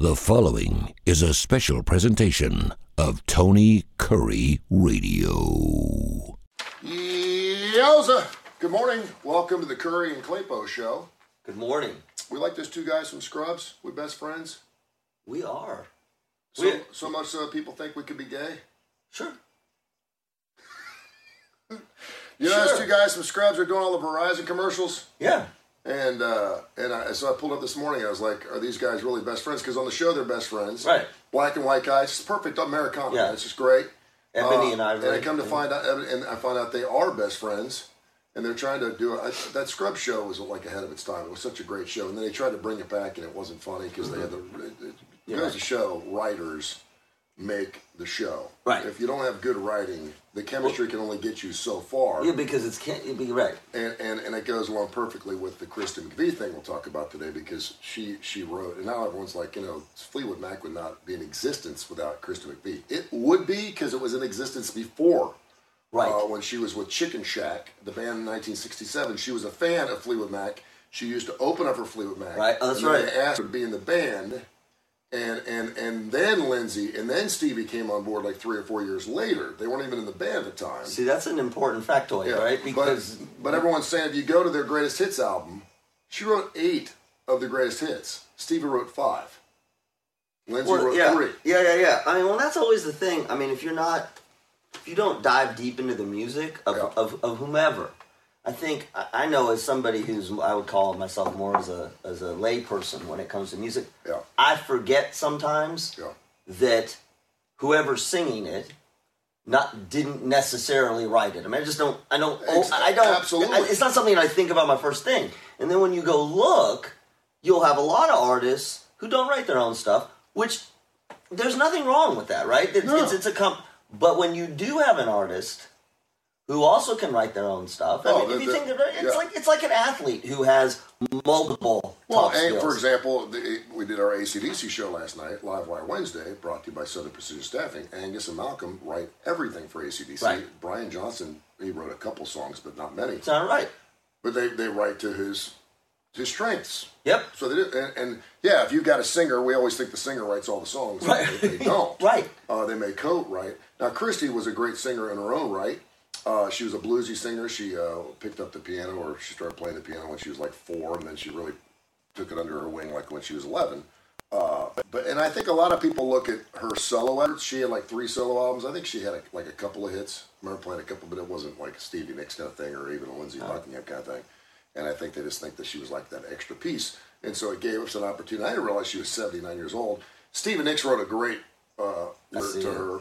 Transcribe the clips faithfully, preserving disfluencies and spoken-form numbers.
The following is a special presentation of Tony Curry Radio. Yowza! Good morning. Welcome to the Curry and Claypo Show. Good morning. We like those two guys from Scrubs. We're best friends. We are. So, we... so much uh, people think we could be gay. Sure. You know, sure. those two guys from Scrubs are doing all the Verizon commercials? Yeah. And uh, and I, so I pulled up this morning. I was like, are these guys really best friends? Because on the show, they're best friends. Right. Black and white guys. It's perfect Americana. Yeah. It's just great. Ebony uh, and Ivory. And I come to find out, and I find out they are best friends. And they're trying to do it. That Scrubs show was like ahead of its time. It was such a great show. And then they tried to bring it back, and it wasn't funny because mm-hmm. they had the. It, it yeah, goes right. to show writers make the show. Right. If you don't have good writing, the chemistry well, can only get you so far. Yeah, because it's can't it be right. And, and and it goes along perfectly with the Kristen McVie thing we'll talk about today because she she wrote, and now everyone's like, you know, Fleetwood Mac would not be in existence without Kristen McVie. It would be because it was in existence before. Right. Uh, when she was with Chicken Shack, the band in nineteen sixty-seven, she was a fan of Fleetwood Mac. She used to open up for Fleetwood Mac. Right, oh, that's and right. They asked her to be in the band. And and and then Lindsay and then Stevie came on board like three or four years later. They weren't even in the band at the time. See, that's an important factoid, yeah, right? Because but, but everyone's saying if you go to their greatest hits album, she wrote eight of the greatest hits. Stevie wrote five. Lindsay well, wrote yeah, three. Yeah, yeah, yeah. I mean, well, that's always the thing. I mean, if you're not, if you don't dive deep into the music of yeah. of, of whomever. I think I know as somebody who's I would call myself more as a as a lay person when it comes to music. Yeah. I forget sometimes yeah. that whoever's singing it not didn't necessarily write it. I mean, I just don't. I don't. Oh, I don't. Absolutely. I, it's not something I think about my first thing. And then when you go look, you'll have a lot of artists who don't write their own stuff, which there's nothing wrong with that, right? It's, no. it's, it's a comp. But when you do have an artist who also can write their own stuff. I oh, mean, the, if you the, think of it, it's yeah. like it's like an athlete who has multiple well, top and skills. for example, the, we did our A C D C show last night, Live Wire Wednesday, brought to you by Southern Precision Staffing. Angus and Malcolm write everything for A C D C. Right. Brian Johnson, he wrote a couple songs, but not many. It's not right. But they, they write to his his strengths. Yep. So they did, and, and yeah, if you've got a singer, we always think the singer writes all the songs. Right. They, they don't. Right. Uh, they may co-write. Now, Christy was a great singer in her own right. Uh, she was a bluesy singer. She uh, picked up the piano, or she started playing the piano when she was like four, and then she really took it under her wing like when she was eleven. Uh, but and I think a lot of people look at her solo efforts. She had like three solo albums. I think she had a, like a couple of hits. I remember playing a couple, but it wasn't like a Stevie Nicks kind of thing, or even a Lindsey oh. Buckingham kind of thing. And I think they just think that she was like that extra piece. And so it gave us an opportunity. I didn't realize she was seventy-nine years old. Stevie Nicks wrote a great uh, letter to her.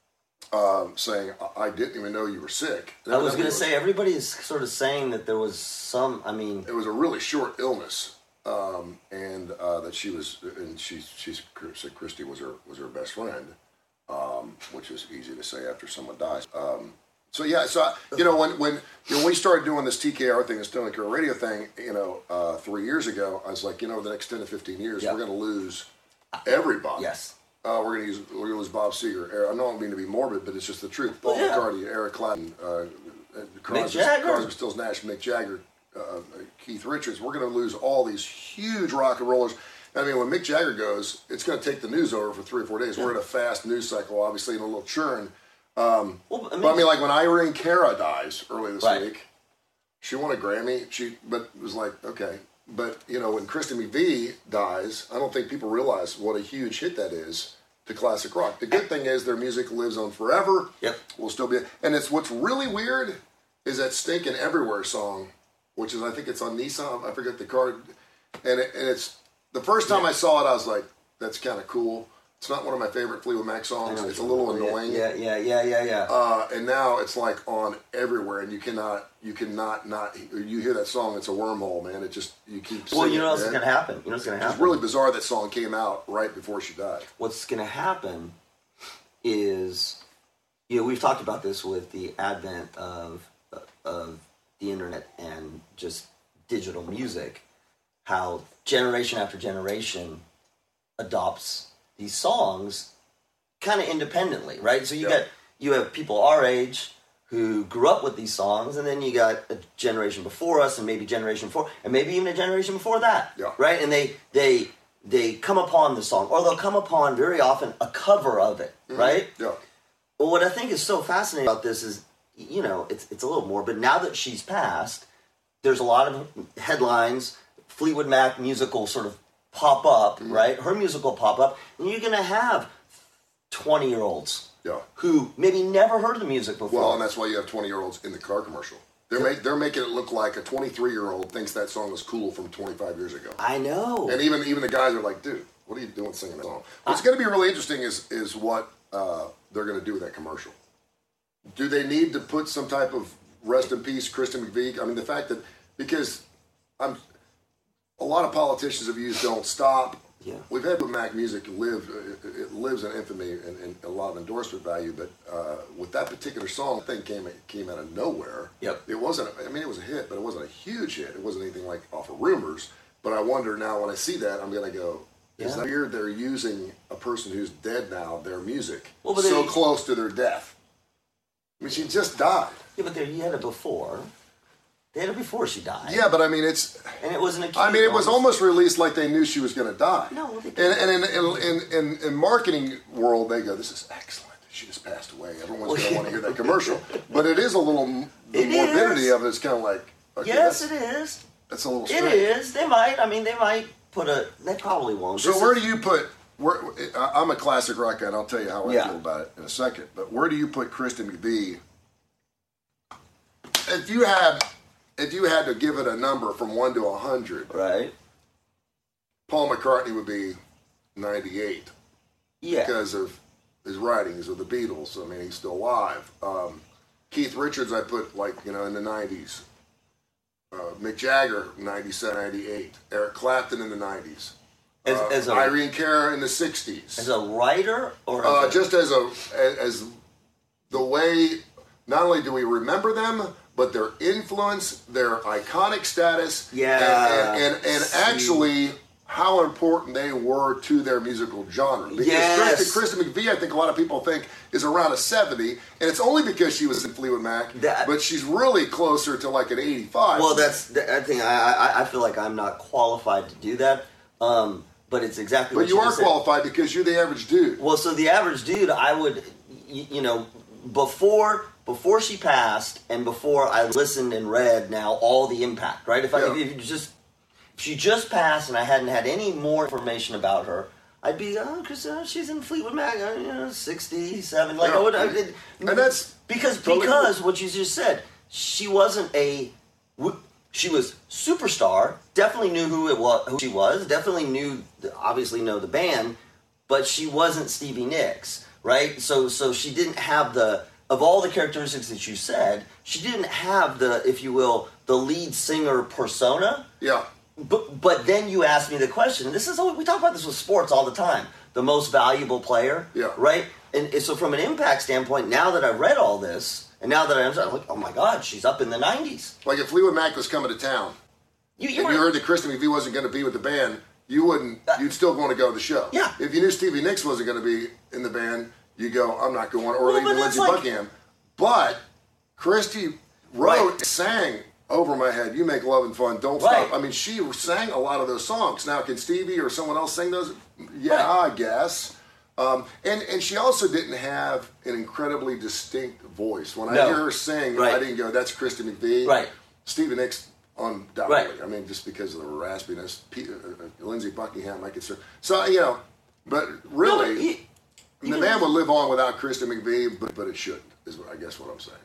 Um, saying, I didn't even know you were sick. I was going to say, everybody is sort of saying that there was some, I mean... It was a really short illness, um, and uh, that she was, and she, she said Christy was her was her best friend, um, which is easy to say after someone dies. Um, so yeah, so, I, you know, when when you know, when we started doing this T K R thing, this Tony Curry Radio thing, you know, uh, three years ago, I was like, you know, the next ten to fifteen years, yep. we're going to lose everybody. Yes. Uh, we're gonna use we're gonna lose Bob Seger. I don't mean to be morbid, but it's just the truth. Paul yeah. McCartney, Eric Clapton, uh, Crosby, Mick Jagger, Crosby, Stills, Nash, Mick Jagger, uh, Keith Richards. We're gonna lose all these huge rock and rollers. I mean, when Mick Jagger goes, it's gonna take the news over for three or four days. Yeah. We're in a fast news cycle, obviously, in a little churn. Um, well, I mean, but I mean, like when Irene Cara dies early this right. week, she won a Grammy. She, but it was like, okay. But, you know, when Kristen McVie dies, I don't think people realize what a huge hit that is to classic rock. The good thing is their music lives on forever. Yep. Will still be. And it's what's really weird is that Stinkin' Everywhere song, which is, I think it's on Nissan. I forget the card. And, it, and it's, the first time yeah. I saw it, I was like, that's kind of cool. It's not one of my favorite Fleetwood Mac songs. It's a little annoying. Yeah, yeah, yeah, yeah, yeah. Uh, and now it's like on everywhere, and you cannot, you cannot not. You hear that song, it's a wormhole, man. It just you keep. Well, you know what's it, going to happen. You know what's going to happen. It's really bizarre that song came out right before she died. What's going to happen is, you know, we've talked about this with the advent of of the internet and just digital music, how generation after generation adopts these songs kind of independently, right? So you yeah. got you have people our age who grew up with these songs, and then you got a generation before us, and maybe generation before, and maybe even a generation before that, yeah. right? And they they they come upon the song, or they'll come upon very often a cover of it, mm-hmm. right? Yeah. Well, what I think is so fascinating about this is, you know, it's it's a little more, but now that she's passed, there's a lot of headlines, Fleetwood Mac musical sort of pop up, mm-hmm. right? Her musical pop up, and you're going to have twenty-year-olds yeah. who maybe never heard of the music before. Well, and that's why you have twenty-year-olds in the car commercial. They're, make, they're making it look like a twenty-three-year-old thinks that song was cool from twenty-five years ago. I know. And even even the guys are like, dude, what are you doing singing that song? What's going to be really interesting is is what uh, they're going to do with that commercial. Do they need to put some type of rest in peace, Kristen McVie? I mean, the fact that, because I'm, a lot of politicians have used Don't Stop. Yeah. We've had Mac music live, it lives in infamy and, and a lot of endorsement value, but uh, with that particular song, the thing came, came out of nowhere. Yep. It wasn't, I mean, it was a hit, but it wasn't a huge hit. It wasn't anything like off of Rumors, but I wonder now when I see that, I'm going to go, is yeah. that weird they're using a person who's dead now, their music, well, but so they, close to their death? I mean, she just died. Yeah, but there you had it before. They had it before she died. Yeah, but I mean, it's... And it wasn't a key. I mean, it was almost released like they knew she was going to die. No, they didn't. And, and in, in, in, in marketing world, they go, this is excellent. She just passed away. Everyone's going to want to hear that commercial. But it is a little... The it morbidity is. of it is kind of like... Okay, yes, it is. That's a little strange. It is. They might. I mean, they might put a... They probably won't. So this where is, do you put... Where, I'm a classic rock guy, and I'll tell you how I yeah. feel about it in a second. But where do you put Kristen McVie? If you had... If you had to give it a number from one to a hundred, right? Paul McCartney would be ninety-eight, yeah, because of his writings of the Beatles. I mean, he's still alive. Um, Keith Richards, I put like you know in the nineties. Uh, Mick Jagger, ninety-seven, ninety-eight. Eric Clapton in the nineties. As, uh, as a, Irene Cara in the sixties. As a writer, or uh, as a, just as a as, as the way. Not only do we remember them, but their influence, their iconic status, yeah, and, and, and, and actually how important they were to their musical genre. Because yes. Kristen, Kristen McVie, I think a lot of people think, is around a seventy, and it's only because she was in Fleetwood Mac, that, but she's really closer to like an eighty-five. Well, that's, I think, I, I, I feel like I'm not qualified to do that, um, but it's exactly but what you you are said. qualified because you're the average dude. Well, so the average dude, I would, you, you know, before... Before she passed, and before I listened and read now all the impact, right? If I yeah. if you just if she just passed and I hadn't had any more information about her, I'd be oh, because uh, she's in Fleetwood Mac, uh, you know, sixty-seven, like yeah. I would. I did, and that's because totally because cool. what you just said, she wasn't a she was superstar. Definitely knew who it was, who she was. Definitely knew, obviously know the band, but she wasn't Stevie Nicks, right? So so she didn't have the. Of all the characteristics that you said, she didn't have the, if you will, the lead singer persona. Yeah. But but then you asked me the question. This is we talk about this with sports all the time. The most valuable player. Yeah. Right. And, and so from an impact standpoint, now that I've read all this, and now that I'm like, oh my God, she's up in the nineties. Like if Fleetwood Mac was coming to town, you, you, and were, you heard that Kristen McVie wasn't going to be with the band, you wouldn't. Uh, you'd still want to go to the show. Yeah. If you knew Stevie Nicks wasn't going to be in the band. You go, I'm not going, or well, even Lindsey like, Buckingham. But Christy wrote, right. sang Over My Head, You Make Love and Fun, Don't right. Stop. I mean, she sang a lot of those songs. Now, can Stevie or someone else sing those? Yeah, right. I guess. Um, and, and she also didn't have an incredibly distinct voice. When I no. hear her sing, right. I didn't go, that's Kristen McVie. Right. Stevie Nicks, undoubtedly. Right. I mean, just because of the raspiness. P- uh, Lindsey Buckingham, I consider. So, you know, but really... No, he, The band would live on without Kristen McVie, but, but it shouldn't, is what, I guess what I'm saying.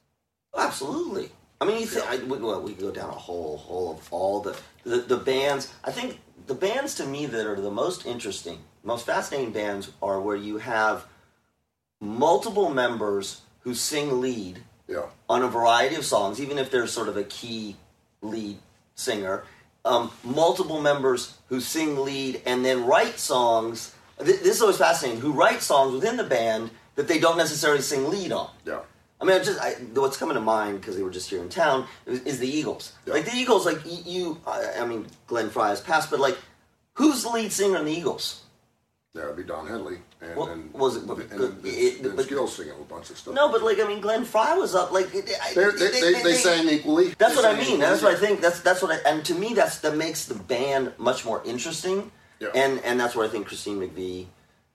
Absolutely. I mean, you think, I, we, well, we could go down a whole, whole of all the, the, the bands. I think the bands to me that are the most interesting, most fascinating bands are where you have multiple members who sing lead yeah. on a variety of songs, even if there's sort of a key lead singer. Um, multiple members who sing lead and then write songs. This is always fascinating. Who write songs within the band that they don't necessarily sing lead on? Yeah. I mean, just I, what's coming to mind because they were just here in town is, is the Eagles. Yeah. Like the Eagles, like you. I, I mean, Glenn Frey has passed, but like, who's the lead singer in the Eagles? Yeah, it'd be Don Henley. And, well, and, was it? But, and, but, and, it, and but, Skills singing a bunch of stuff. No, but like I mean, Glenn Frey was up. Like it, they, they, they, they, they sang equally. That's they what I mean. Equally. That's what I think. That's that's what I. And to me, that's that makes the band much more interesting. Yeah. And and that's where I think Christine McVie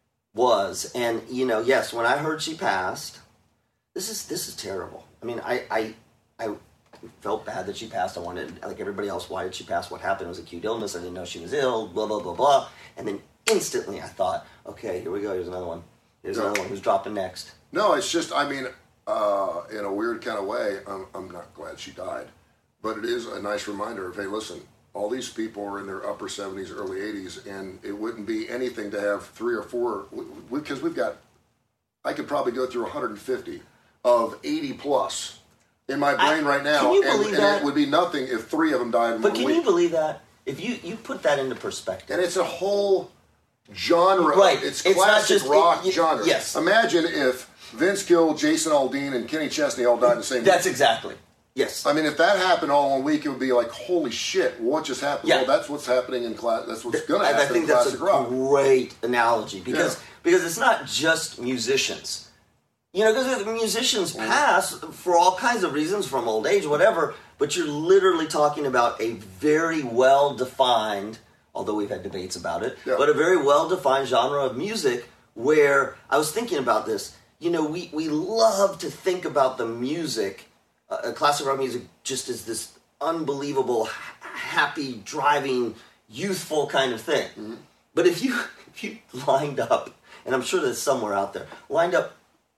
was. And, you know, yes, when I heard she passed, this is this is terrible. I mean, I I, I felt bad that she passed. I wanted, like everybody else, why did she pass? What happened? It was acute illness. I didn't know she was ill, blah, blah, blah, blah. And then instantly I thought, okay, here we go. Here's another one. Here's Yeah. another one who's dropping next. No, it's just, I mean, uh, in a weird kind of way, I'm, I'm not glad she died. But it is a nice reminder of, hey, listen, all these people are in their upper seventies, early eighties, and it wouldn't be anything to have three or four, because we've got, I could probably go through one hundred fifty of eighty plus in my brain I, right now. Can you and, believe and that? it would be nothing if three of them died in But one can week. you believe that? If you, you put that into perspective. And it's a whole genre. Right. It's It's not classic just- rock it- it- genre. yes. Imagine if Vince Gill, Jason Aldean, and Kenny Chesney all died in the same That's week. exactly. Yes. I mean, if that happened all in one week, it would be like, holy shit, what just happened? Yeah. Well, that's what's happening in class. That's what's going to I, happen I think in that's classic a rock. great analogy because Yeah. because it's not just musicians. You know, because musicians pass for all kinds of reasons, from old age, whatever, but you're literally talking about a very well-defined, although we've had debates about it, Yeah. but a very well-defined genre of music where I was thinking about this. You know, we, we love to think about the music, uh, classic rock music, just as this unbelievable, ha- happy, driving, youthful kind of thing. Mm-hmm. But if you if you lined up, and I'm sure there's somewhere out there, lined up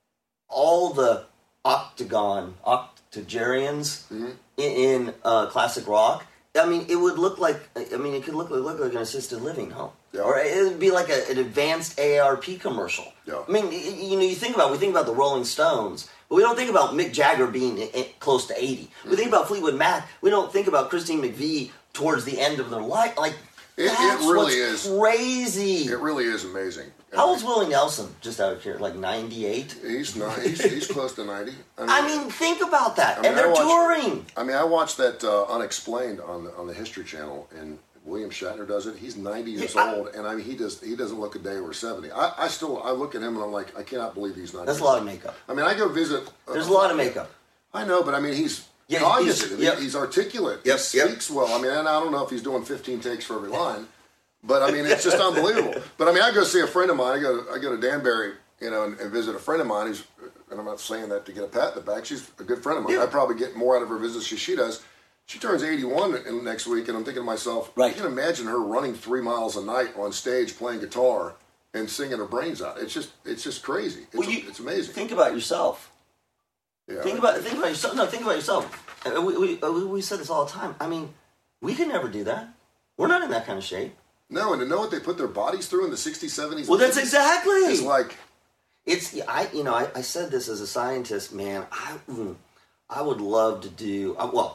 all the octagon, octogenarians Mm-hmm. in, in uh, classic rock, I mean, it would look like, I mean, it could look, look like an assisted living home. Yeah. Or it would be like a, an advanced A A R P commercial. Yeah. I mean, y- you know, you think about, we think about the Rolling Stones, but we don't think about Mick Jagger being i- i- close to eighty. We think about Fleetwood Mac. We don't think about Christine McVie towards the end of their life. Like, It- it that's really what's is. crazy. It really is amazing. How old's Willie Nelson, just out of here? Like ninety-eight? He's not. He's, he's close to ninety. I mean, think about that. I mean, and they're I watched- touring. I mean, I watched that uh, Unexplained on the on the History Channel, and William Shatner does it. He's ninety years Yeah, I- old, and I mean, he does he doesn't look a day over seventy. I, I still I look at him and I'm like, I cannot believe he's ninety. That's a lot of makeup. I mean, I go visit. Uh, There's a lot of makeup. I know, but I mean, he's Yeah, cognitive. he's- He- yep. He's articulate. Yep, He yep. speaks well. I mean, and I don't know if he's doing fifteen takes for every line, but I mean, it's just unbelievable. But I mean, I go see a friend of mine. I go I go to Danbury, you know, and, and visit a friend of mine who's, and I'm not saying that to get a pat in the back. She's a good friend of mine. Yeah. I probably get more out of her visits than she does. She turns eighty-one in, next week, and I'm thinking to myself, Right. I can imagine her running three miles a night on stage playing guitar and singing her brains out. It's just it's just crazy. It's, Well, you- it's amazing. Think about yourself. Yeah. Think about think about yourself. No, think about yourself. Uh, We, we, uh, we we say this all the time. I mean, we could never do that. We're not in that kind of shape. No, and to know what they put their bodies through in the sixties, seventies, Well, that's exactly. It's like, It's I you know I, I said this as a scientist, man. I mm, I would love to do uh, well.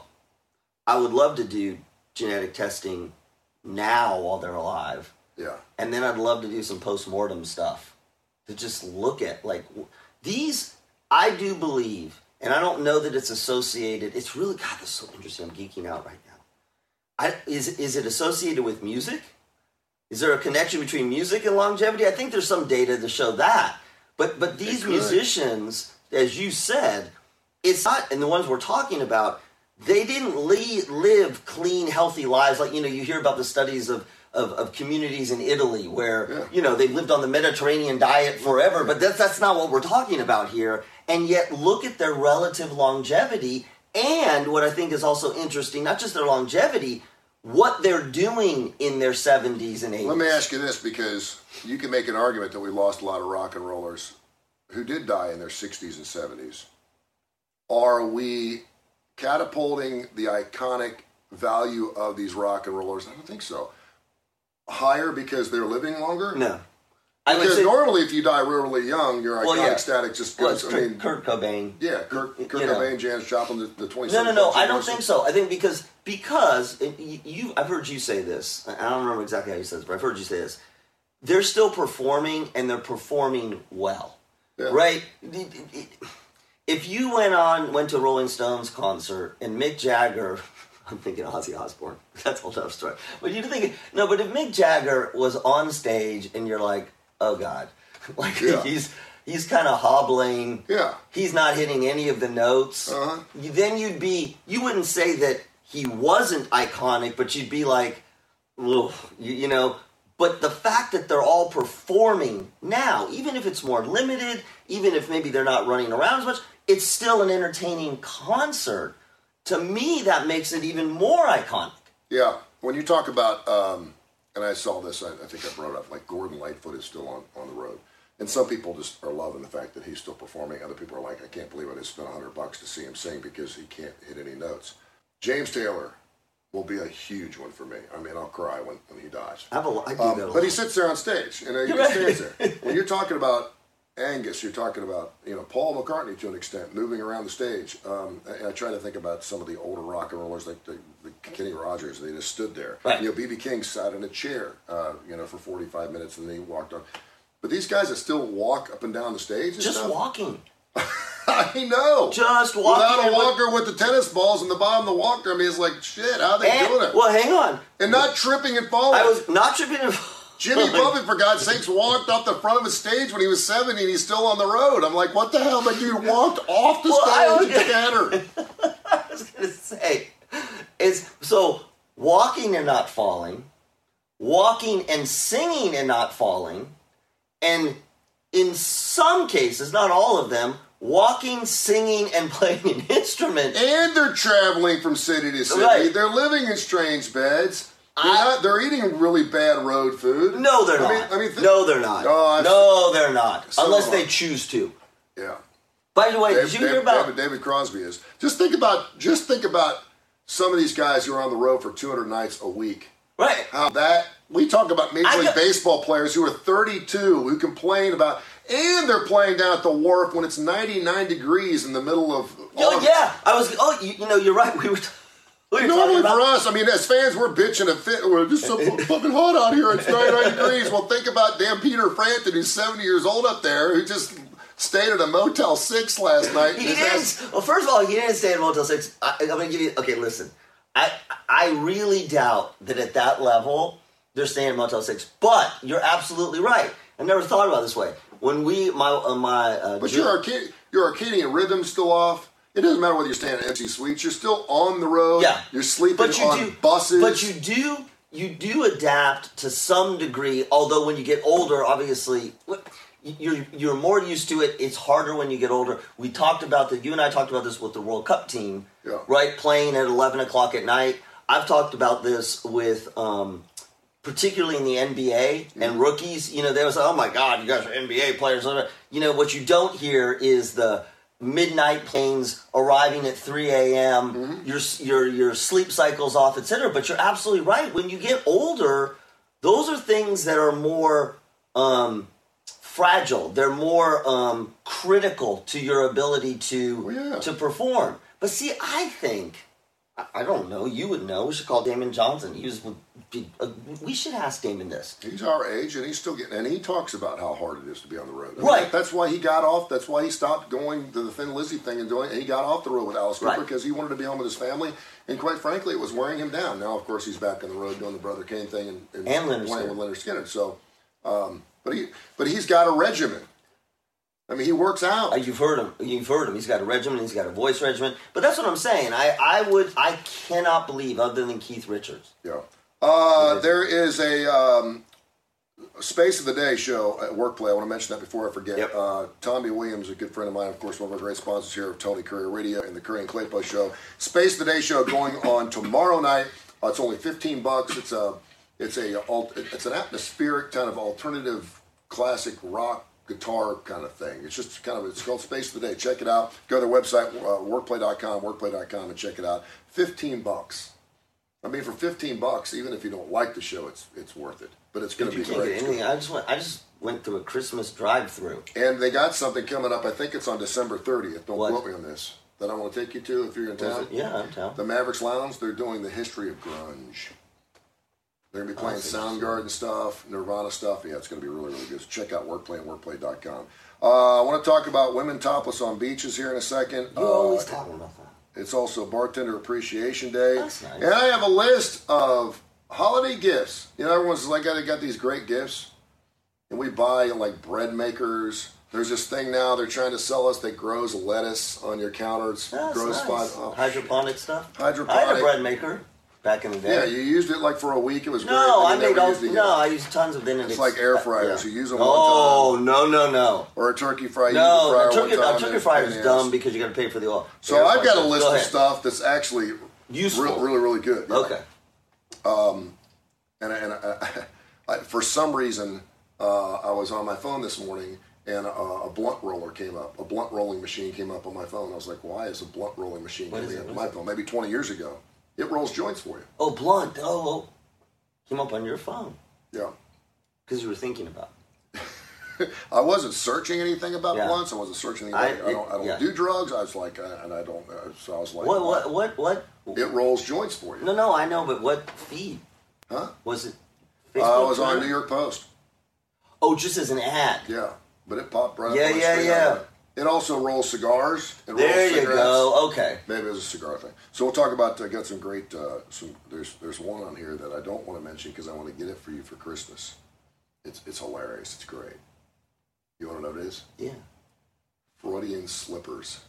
I would love to do genetic testing now while they're alive, yeah, and then I'd love to do some post-mortem stuff to just look at like w- these. I do believe, and I don't know that it's associated. It's really God. That's so interesting. I'm geeking out right now. I, is is it associated with music? Is there a connection between music and longevity? I think there's some data to show that. But but these could. musicians, as you said, it's not, and the ones we're talking about, they didn't le- live clean, healthy lives. Like, you know, you hear about the studies of, of, of communities in Italy where, Yeah. you know, they've lived on the Mediterranean diet forever, but that's, that's not what we're talking about here. And yet look at their relative longevity. And what I think is also interesting, not just their longevity, what they're doing in their seventies and eighties. Let me ask you this, because you can make an argument that we lost a lot of rock and rollers who did die in their sixties and seventies. Are we catapulting the iconic value of these rock and rollers? I don't think so. Higher because they're living longer? No. I would Because say, normally if you die really young, your iconic Well, yeah. status just well, goes, it's I Kurt, mean, Kurt Cobain. yeah, Kurt, Kurt you know. Cobain, Janis Joplin, the, the twenty-second No, no, no. century I don't person. think so. I think because because it, you, you, I've heard you say this. I don't remember exactly how you said this, but I've heard you say this. They're still performing, and they're performing well, Yeah. right? If you went on went to a Rolling Stones concert and Mick Jagger, I'm thinking Ozzy Osbourne. That's a whole other story. But you think no, but if Mick Jagger was on stage and you're like, oh God, like Yeah. he's he's kind of hobbling. Yeah. He's not hitting any of the notes. Uh-huh. You- Then you'd be, you wouldn't say that he wasn't iconic, but you'd be like, ugh, you, you know, But the fact that they're all performing now, even if it's more limited, even if maybe they're not running around as much, it's still an entertaining concert. To me, that makes it even more iconic. Yeah. When you talk about, um, and I saw this, I, I think I brought it up, like Gordon Lightfoot is still on, on the road. And some people just are loving the fact that he's still performing. Other people are like, I can't believe I just spent a hundred bucks to see him sing because he can't hit any notes. James Taylor will be a huge one for me. I mean, I'll cry when, when he dies. I, have a, I do um, that a but he lot. sits there on stage, and he You're just right. stands there. When you're talking about Angus, you're talking about, you know, Paul McCartney to an extent, moving around the stage. Um, I, I try to think about some of the older rock and rollers, like the, the Kenny Rogers. They just stood there. Right. You know, B B King sat in a chair, uh, you know, for forty-five minutes, and then he walked on. But these guys that still walk up and down the stage and Just stuff, walking. I know. Just walking. Without a and with- walker with the tennis balls in the bottom of the walker, I mean, it's like, shit, how are they and, doing it? Well, hang on. And not tripping and falling. I was not tripping and Jimmy Buffett, for God's sakes, walked off the front of the stage when he was seventy and he's still on the road. I'm like, what the hell? That dude walked off the Well, I stage was- and scattered. I was going to say, is so walking and not falling, walking and singing and not falling, and in some cases, not all of them, walking, singing, and playing an instrument. And they're traveling from city to city. Right. They're living in strange beds. They're, I- not, they're eating really bad road food. No, they're I not. mean- I mean, th- no, they're not. No, I've- no, they're not. So Unless am they I. choose to. Yeah. By the way, David, did you David, hear about... David, David Crosby is. Just think about just think about some of these guys who are on the road for two hundred nights a week. Right. How that we talk about Major I League got- Baseball players who are thirty-two who complain about, and they're playing down at the wharf when it's ninety-nine degrees in the middle of. Oh, yeah. I was... Oh, you, you know, you're right. We were... We were talking Normally about... for us, I mean, as fans, we're bitching and fit. We're just so fucking hot out here. It's ninety-nine degrees. Well, think about damn Peter Frampton, who's seventy years old up there, who just stayed at a Motel Six last night. and He his didn't. ass- Well, first of all, he didn't stay at Motel Six. I, I'm going to give you. Okay, listen. I I really doubt that at that level they're staying at Motel Six. But you're absolutely right. I never thought about it this way. When we my uh, my uh, But Ju- your Arcadian, your Arcadian rhythm's still off. It doesn't matter whether you're staying at empty suites. You're still on the road. Yeah. You're sleeping but you on do, buses. But you do you do adapt to some degree. Although when you get older, obviously you're you're more used to it. It's harder when you get older. We talked about that. You and I talked about this with the World Cup team, Yeah. right? Playing at eleven o'clock at night. I've talked about this with. Um, particularly in the N B A Mm-hmm. and rookies, you know, they was like, oh my God, you guys are N B A players. You know, what you don't hear is the midnight planes arriving at three a.m., Mm-hmm. your, your, your sleep cycles off, et cetera. But you're absolutely right. When you get older, those are things that are more um, fragile. They're more um, critical to your ability to, Oh, yeah. to perform. But see, I think... I don't know. You would know. We should call Damon Johnson. He was. Uh, we should ask Damon this. He's our age, and he's still getting. And he talks about how hard it is to be on the road. I mean, Right. That's why he got off. That's why he stopped going to the Thin Lizzy thing and doing. And he got off the road with Alice Cooper Right. because he wanted to be home with his family. And quite frankly, it was wearing him down. Now, of course, he's back on the road doing the Brother Kane thing and, and, And Leonard playing Skinner. with Leonard Skinner. So, um, but he, but he's got a regimen. I mean, he works out. Uh, you've heard him. You've heard him. He's got a regimen. He's got a voice regimen. But that's what I'm saying. I, I would. I cannot believe, other than Keith Richards. Yeah. Uh, there is a um, Space of the Day show at Workplay. I want to mention that before I forget. Yep. Uh, Tommy Williams, a good friend of mine, of course, one of our great sponsors here of Tony Curry Radio and the Curry and Claypool show. Space of the Day show going on tomorrow night. Uh, it's only fifteen bucks. It's a it's a it's an atmospheric kind of alternative classic rock guitar kind of thing. It's just kind of, it's called Space of the Day. Check it out. Go to their website, uh, workplay dot com, workplay dot com, and check it out. fifteen bucks. I mean, for fifteen bucks, even if you don't like the show, it's it's worth it. But it's going to You be can't great. get anything. I just went. I just went through a Christmas drive-through. And they got something coming up. I think it's on December thirtieth. Don't What? quote me on this. That I want to take you to if you're in Was town. it? Yeah, I'm down. The Mavericks Lounge. They're doing the history of grunge. They're going to be playing that's Soundgarden stuff, Nirvana stuff. Yeah, it's going to be really, really good. So check out Workplay and workplay dot com. Uh, I want to talk about women topless on beaches here in a second. You're Uh, always talking about that. It's also Bartender Appreciation Day. That's nice. And I have a list of holiday gifts. You know, everyone's like, I got these great gifts. And we buy like bread makers. There's this thing now they're trying to sell us that grows lettuce on your counter. It That's grows nice. five. Oh, Hydroponic stuff. Hydroponic. I had a bread maker back in the day. Yeah, you used it like for a week. It was no, great. I and you made never all. used it No, again. I used tons of Benedict. It's like air fryers. Yeah. You use them one Oh time. no, no, no. Or a turkey fry. You No, use a the fryer turkey, one time a turkey and fryer it's is pain in the dumb ass. because you got to pay for the oil. So Air I've got a fryer. list Go of ahead. stuff that's actually Useful. Real, really, really good. Yeah. Okay. And, and I, I, for some reason, uh, I was on my phone this morning, and a, a blunt roller came up. A blunt rolling machine came up on my phone. I was like, why is a blunt rolling machine What is coming it? up on What my is phone? Maybe twenty years ago. It rolls joints for you. Oh, blunt. Oh, oh. Came up on your phone Yeah. because you were thinking about it. I wasn't searching anything about Yeah. blunts. I wasn't searching anything. I- I, it- don't, I don't yeah. do drugs. I was like, uh, and I don't, uh, so I was like, What? What? What? What? It rolls joints for you. No, no, I know, but what feed Huh? was it? Uh, Facebook, I was on Twitter? New York Post. Oh, just as an ad. Yeah. But it popped right Yeah, up on my yeah, screen. yeah. It also rolls cigars. It There rolls you cigarettes. go. Okay. Maybe it was a cigar thing. So we'll talk about. Uh, got some great. Uh, some there's there's one on here that I don't want to mention because I want to get it for you for Christmas. It's it's hilarious. It's great. You want to know what it is? Yeah. Freudian slippers.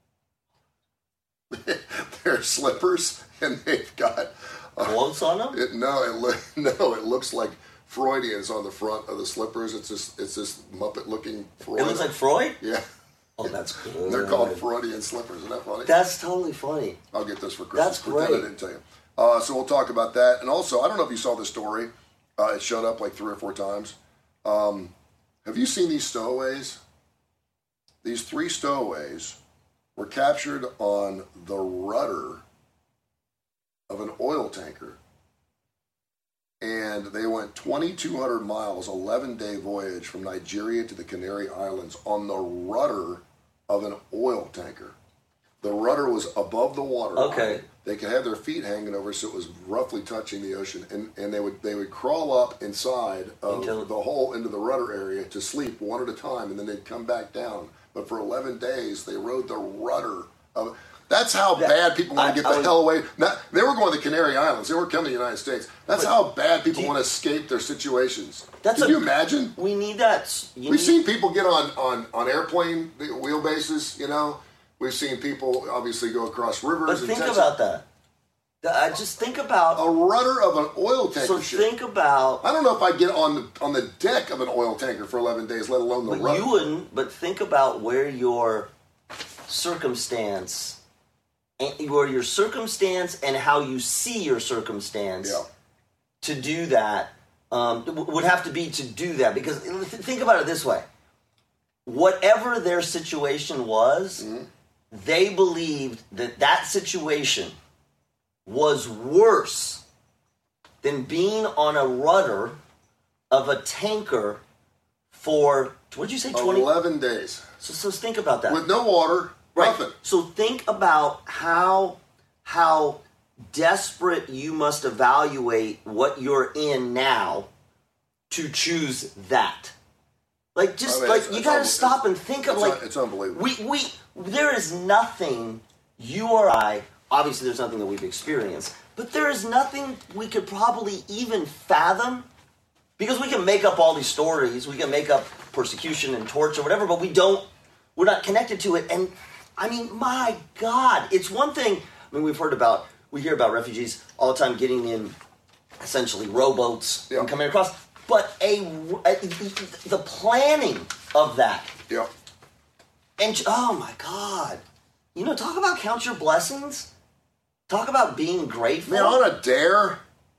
They're slippers, and they've got. Uh, Quotes on them? it, no, it lo- no, it looks like Freudians on the front of the slippers. It's this it's this Muppet looking Freud. It looks like Freud? Yeah, Oh, that's good. they're called Freudian slippers. Isn't that funny? That's totally funny. I'll get this for Christmas. That's Pretend great. I didn't tell you. Uh, so we'll talk about that. And also, I don't know if you saw this story. Uh, it showed up like three or four times. Um, have you seen these stowaways? These three stowaways were captured on the rudder of an oil tanker. And they went twenty-two hundred miles, eleven-day voyage from Nigeria to the Canary Islands on the rudder of an oil tanker. The rudder was above the water line. Okay. They could have their feet hanging over, so it was roughly touching the ocean, and, and they would they would crawl up inside of Until- the hole into the rudder area to sleep one at a time, and then they'd come back down. But for eleven days, they rode the rudder of. That's how That- bad people want I- to get I the was- hell away. Not, they were going to the Canary Islands. They were coming to the United States. That's But how bad people do you- want to escape their situations. That's Can a- you imagine? We need that. You We've need- seen people get on, on, on airplane wheelbases, you know. We've seen people obviously go across rivers. But in think Texas. about that. Th- I just think about. A rudder of an oil tanker So ship. think about. I don't know if I'd get on the on the deck of an oil tanker for eleven days, let alone the But rudder. you wouldn't. But think about where your circumstance, and where your circumstance, and how you see your circumstance Yeah. to do that um, w- would have to be to do that. Because th- think about it this way: whatever their situation was, Mm-hmm. they believed that that situation was worse than being on a rudder of a tanker for what did you say twenty? eleven days. So, so think about that. With no water, Right. nothing. So think about how how desperate you must evaluate what you're in now to choose that. Like just I mean, like it's- you it's got to un- stop and think of it's like un- it's unbelievable. We we there is nothing you or I, obviously there's nothing that we've experienced, but there is nothing we could probably even fathom, because we can make up all these stories, we can make up persecution and torture, whatever, but we don't, we're not connected to it. And I mean, my God, it's one thing. I mean, we've heard about, we hear about refugees all the time getting in essentially rowboats Yeah. and coming across, but a, a the planning of that. Yeah. And oh my God, you know, talk about count your blessings. Talk about being grateful. Man, on a dare,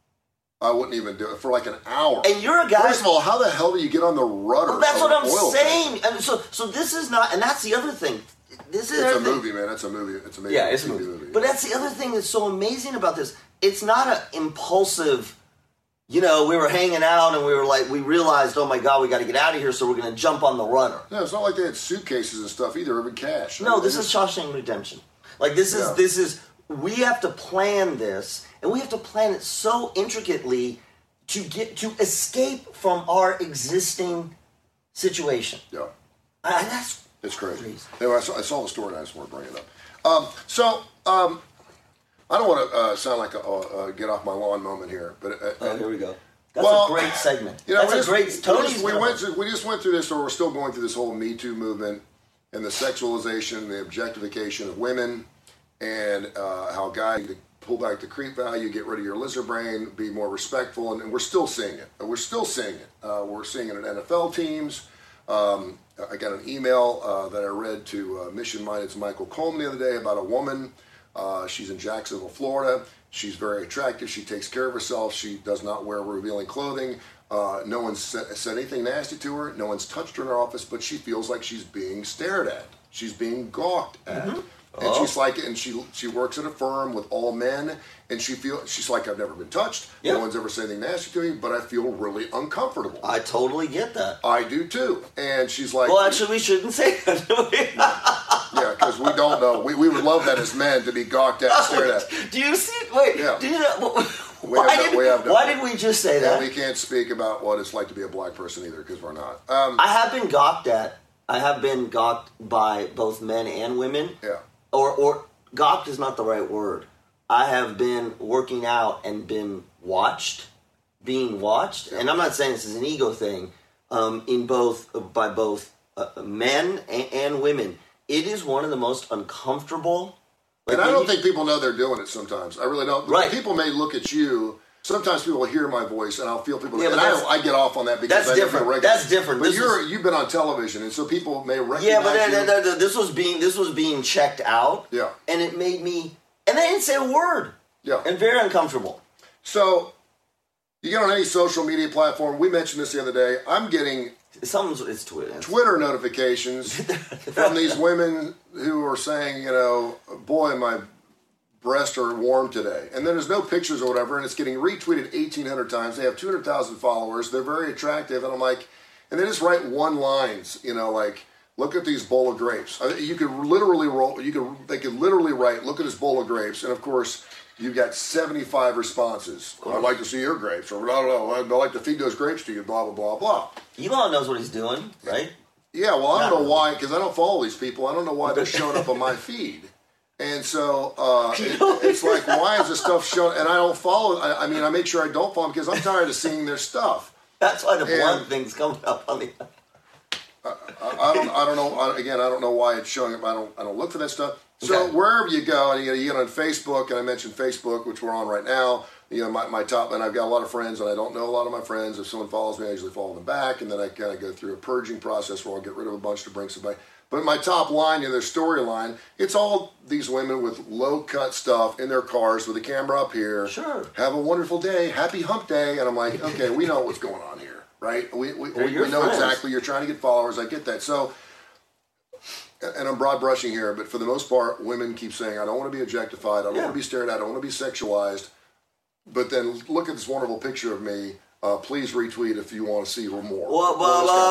I wouldn't even do it for like an hour. And you're a guy. First of all, how the hell do you get on the rudder? Well, that's of what an I'm oil saying. And so, so this is not, and that's the other thing. This is Tanker? It's a the other thing. movie, man. It's a movie. It's amazing. Yeah, it's a T V movie. But yeah. that's the other thing that's so amazing about this. It's not an impulsive. You know, we were hanging out and we were like, we realized, oh my God, we got to get out of here, so we're going to jump on the rudder. Yeah, it's not like they had suitcases and stuff either, even cash. I No, mean, this they is just- Shawshank Redemption. Like this is Yeah. this is we have to plan this, and we have to plan it so intricately to get to escape from our existing situation. Yeah. I, that's It's crazy. Crazy. Anyway, I saw, I saw the story and I just want to bring it up. Um, so, um, I don't want to uh, sound like a, a, a get off my lawn moment here, but uh, oh, here we go. That's Well, a great segment. you know, That's we a just, great. we Tony's just- we, gonna- went through, we just went through this, or we're still going through this whole Me Too movement and the sexualization, the objectification of women, and uh, how guys need to pull back the creep value, get rid of your lizard brain, be more respectful, and, and we're still seeing it. We're still seeing it. Uh, we're seeing it in N F L teams. Um, I got an email uh, that I read to uh, Mission Minded's Michael Coleman the other day about a woman. Uh, she's in Jacksonville, Florida. She's very attractive. She takes care of herself. She does not wear revealing clothing. Uh, no one's said, said anything nasty to her. No one's touched her in her office, but she feels like she's being stared at. She's being gawked at. Mm-hmm. And oh. she's like, and she she works at a firm with all men, and she feels she's like, I've never been touched. Yep. No one's ever said anything nasty to me, but I feel really uncomfortable. I totally get that. I do too. And she's like, well, actually, we shouldn't say that. Yeah, because we don't know. We we would love that as men to be gawked at, and stared at. Do you see? Wait. Yeah. Do you know? We why have did, no, we have no, why did we just say that? And we can't speak about what it's like to be a black person either, because we're not. Um, I have been gawked at. I have been gawked by both men and women. Yeah. Or or gawked is not the right word. I have been working out and been watched, being watched, yeah. And I'm not saying this is an ego thing. Um, in both by both uh, men and, and women, it is one of the most uncomfortable. Like, and I don't you, think people know they're doing it sometimes. I really don't. Right. People may look at you. Sometimes people hear my voice, and I'll feel people. Yeah, and I, I get off on that because that's I different. That's different. But this you're is, you've been on television, and so people may recognize. Yeah, but that, you. That, that, this was being this was being checked out. Yeah, and it made me, and they didn't say a word. Yeah, and very uncomfortable. So, you get on any social media platform. We mentioned this the other day. I'm getting. Someone's it's Twitter. Twitter notifications from these women who are saying, you know, boy, my breasts are warm today. And then there's no pictures or whatever, and it's getting retweeted eighteen hundred times. They have two hundred thousand followers. They're very attractive. And I'm like, and they just write one lines, you know, like, look at these bowl of grapes. You could literally roll, you could, they could literally write, look at this bowl of grapes. And of course, you've got seventy-five responses. I'd like to see your grapes, or blah, blah, blah. I'd like to feed those grapes to you, blah, blah, blah, blah. Elon knows what he's doing, right? Yeah, well, I don't know why, because I don't follow these people. I don't know why they're showing up on my feed. And so uh, it, it's like, why is this stuff showing? And I don't follow, I, I mean, I make sure I don't follow them because I'm tired of seeing their stuff. That's why the blunt thing's coming up on the... I, I, I don't. I don't know. I, again, I don't know why it's showing up. I don't. I don't look for that stuff. So okay. Wherever you go, and you, you get on Facebook, and I mentioned Facebook, which we're on right now. You know, my, my top, and I've got a lot of friends, and I don't know a lot of my friends. If someone follows me, I usually follow them back, and then I kind of go through a purging process where I'll get rid of a bunch to bring somebody. But my top line, you know, their storyline, it's all these women with low cut stuff in their cars with the camera up here. Sure. Have a wonderful day, happy hump day, and I'm like, okay, we know what's going on here. Right, we we, we, we know friends. Exactly. You're trying to get followers. I get that. So, and I'm broad brushing here, but for the most part, women keep saying, "I don't want to be objectified. I don't yeah. want to be stared at. I don't want to be sexualized." But then look at this wonderful picture of me. Uh, please retweet if you want to see more. Blah, blah, blah,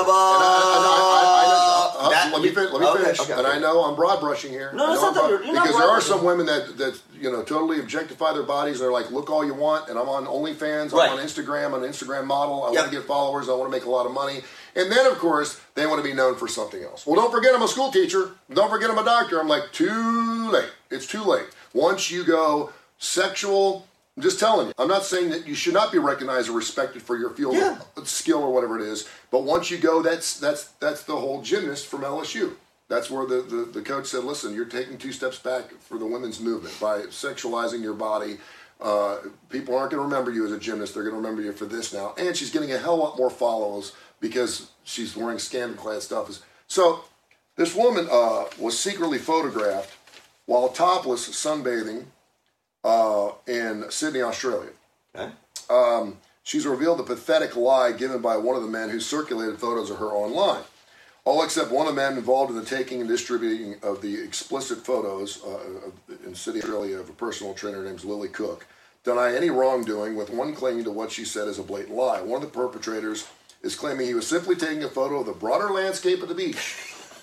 blah. Let me finish. Let me okay, finish. Okay, and okay. I know I'm broad brushing here. No, that's not that. You're, you're because not there are some women that that you know totally objectify their bodies. They're like, look all you want, and I'm on OnlyFans. I'm right. on Instagram. I'm an Instagram model. I yep. want to get followers. I want to make a lot of money. And then, of course, they want to be known for something else. Well, don't forget I'm a school teacher. Don't forget I'm a doctor. I'm like, too late. It's too late. Once you go sexual. I'm just telling you. I'm not saying that you should not be recognized or respected for your field yeah. of skill or whatever it is. But once you go, that's that's that's the whole gymnast from L S U. That's where the, the, the coach said, listen, you're taking two steps back for the women's movement by sexualizing your body. Uh, people aren't going to remember you as a gymnast. They're going to remember you for this now. And she's getting a hell of a lot more followers because she's wearing scandal-clad stuff. So this woman uh, was secretly photographed while topless sunbathing Uh, in Sydney, Australia. Okay. Um, she's revealed the pathetic lie given by one of the men who circulated photos of her online. All except one of the men involved in the taking and distributing of the explicit photos uh, in Sydney, Australia, of a personal trainer named Lily Cook deny any wrongdoing, with one claiming to what she said is a blatant lie. One of the perpetrators is claiming he was simply taking a photo of the broader landscape of the beach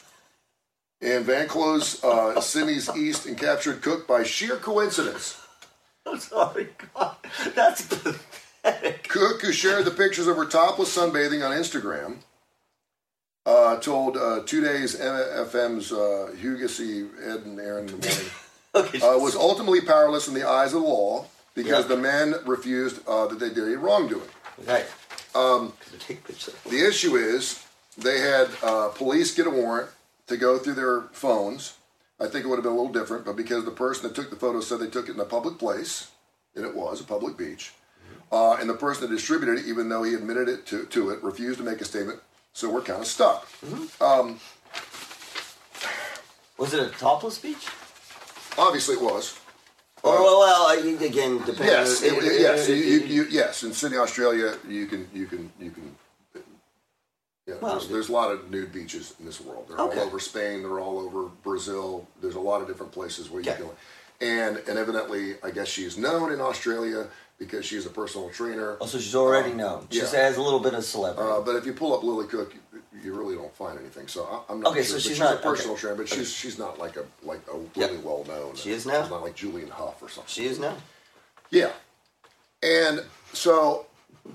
in Vanclose, uh, Sydney's east, and captured Cook by sheer coincidence. I'm sorry, God. That's pathetic. Cook, who shared the pictures of her topless sunbathing on Instagram, uh, told uh, Two Days M F M's uh, Hugo C. Ed and Aaron in the morning, okay, uh, was ultimately powerless in the eyes of the law because yeah. the men refused uh, that they did any wrongdoing. Right. Um, the issue is they had uh, police get a warrant to go through their phones. I think it would have been a little different, but because the person that took the photo said they took it in a public place, and it was a public beach, uh, and the person that distributed it, even though he admitted it to, to it, refused to make a statement, so we're kind of stuck. Mm-hmm. Um, was it a topless beach? Obviously it was. Or, uh, well, well, again, depending. Yes, it, it, yes, it, you, you, you, yes. In Sydney, Australia, you can, you can, you can. Yeah, well, there's, there's a lot of nude beaches in this world. They're okay. all over Spain. They're all over Brazil. There's a lot of different places where you okay. can. And and evidently, I guess she's known in Australia because she's a personal trainer. Oh, so she's already um, known. She yeah. has a little bit of celebrity. Uh, but if you pull up Lily Cook, you, you really don't find anything. So I, I'm not okay, sure. So she's, she's not a personal okay. trainer, but okay. she's she's not like a like a really yep. well known. She is now. She's not like Julian Huff or something. She is now. Yeah, and so.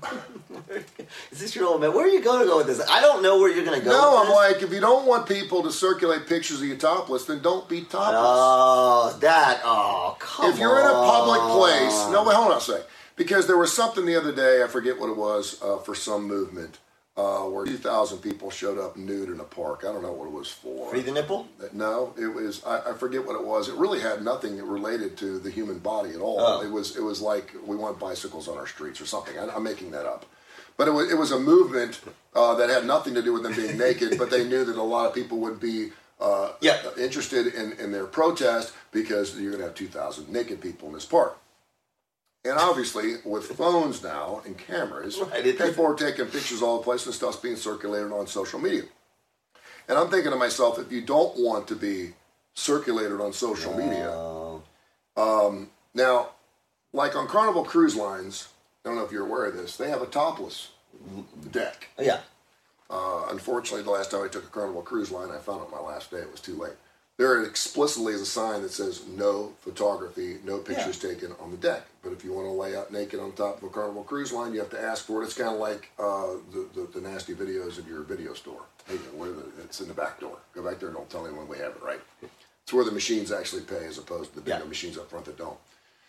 Is this your old man? Where are you going to go with this? I don't know where you're going to go. No, with I'm this. like, if you don't want people to circulate pictures of you topless, then don't be topless. Oh, that. Oh, come on. If you're in a public place, no, wait, hold on a second. Because there was something the other day, I forget what it was, uh, for some movement, uh, where two thousand people showed up nude in a park. I don't know what it was for. Free the nipple? No, it was, I, I forget what it was. It really had nothing related to the human body at all. Oh. It was it was like we want bicycles on our streets or something. I, I'm making that up. But it was, it was a movement uh, that had nothing to do with them being naked, but they knew that a lot of people would be uh, yeah. interested in, in their protest because you're going to have two thousand naked people in this park. And obviously, with phones now and cameras, right, people are taking pictures all the place and stuff's being circulated on social media. And I'm thinking to myself, if you don't want to be circulated on social no. media, um, now, like on Carnival Cruise Lines, I don't know if you're aware of this, they have a topless deck. Yeah. Uh, unfortunately, the last time I took a Carnival Cruise Line, I found out my last day, it was too late. There explicitly is a sign that says no photography, no pictures yeah. taken on the deck. But if you want to lay out naked on top of a Carnival Cruise Line, you have to ask for it. It's kind of like uh, the, the, the nasty videos at your video store. Hey, where the, it's in the back door. Go back there and don't tell anyone we have it, right? It's where the machines actually pay as opposed to the video yeah. machines up front that don't.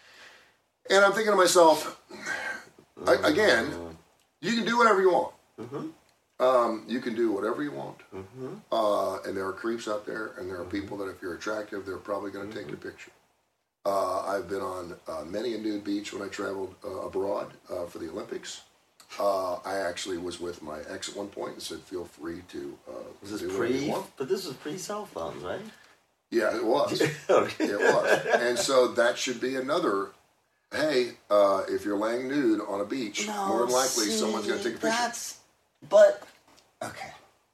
And I'm thinking to myself, I, again, you can do whatever you want. Mm-hmm. Um, you can do whatever you want. Mm-hmm. Uh, and there are creeps out there, and there are people that if you're attractive, they're probably going to mm-hmm. take your picture. Uh, I've been on uh, many a nude beach when I traveled uh, abroad uh, for the Olympics. Uh, I actually was with my ex at one point and said, feel free to uh, was this do pre, whatever you want. But this was pre-cell phones, right? Yeah, it was. It was. And so that should be another... Hey, uh, if you're laying nude on a beach, no, more than likely see, someone's going to take a picture. That's, but, okay.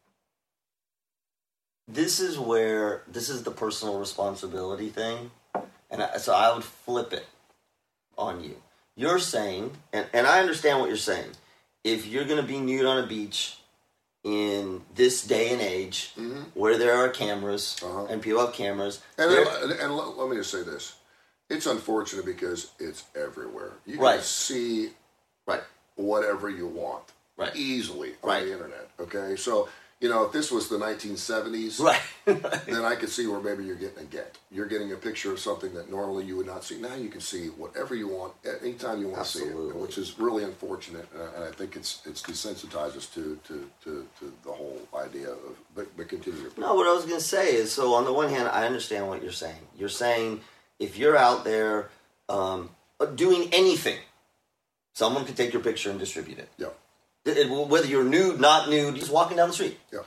This is where, this is the personal responsibility thing. And I, so I would flip it on you. You're saying, and, and I understand what you're saying. If you're going to be nude on a beach in this day and age, mm-hmm. where there are cameras, uh-huh. and people have cameras. And, and, and let, let me just say this. It's unfortunate because it's everywhere. You can right. see right. whatever you want right. easily on right. the internet. Okay, so you know if this was the nineteen seventies, right. then I could see where maybe you're getting a get. You're getting a picture of something that normally you would not see. Now you can see whatever you want at any time you want Absolutely. to see it, which is really unfortunate. And I think it's it's desensitized us to to, to, to the whole idea of. But, but continue. No, what I was going to say is so on the one hand, I understand what you're saying. You're saying. If you're out there um, doing anything, someone could take your picture and distribute it. Yeah. It, it, whether you're nude, not nude, just walking down the street. Yeah.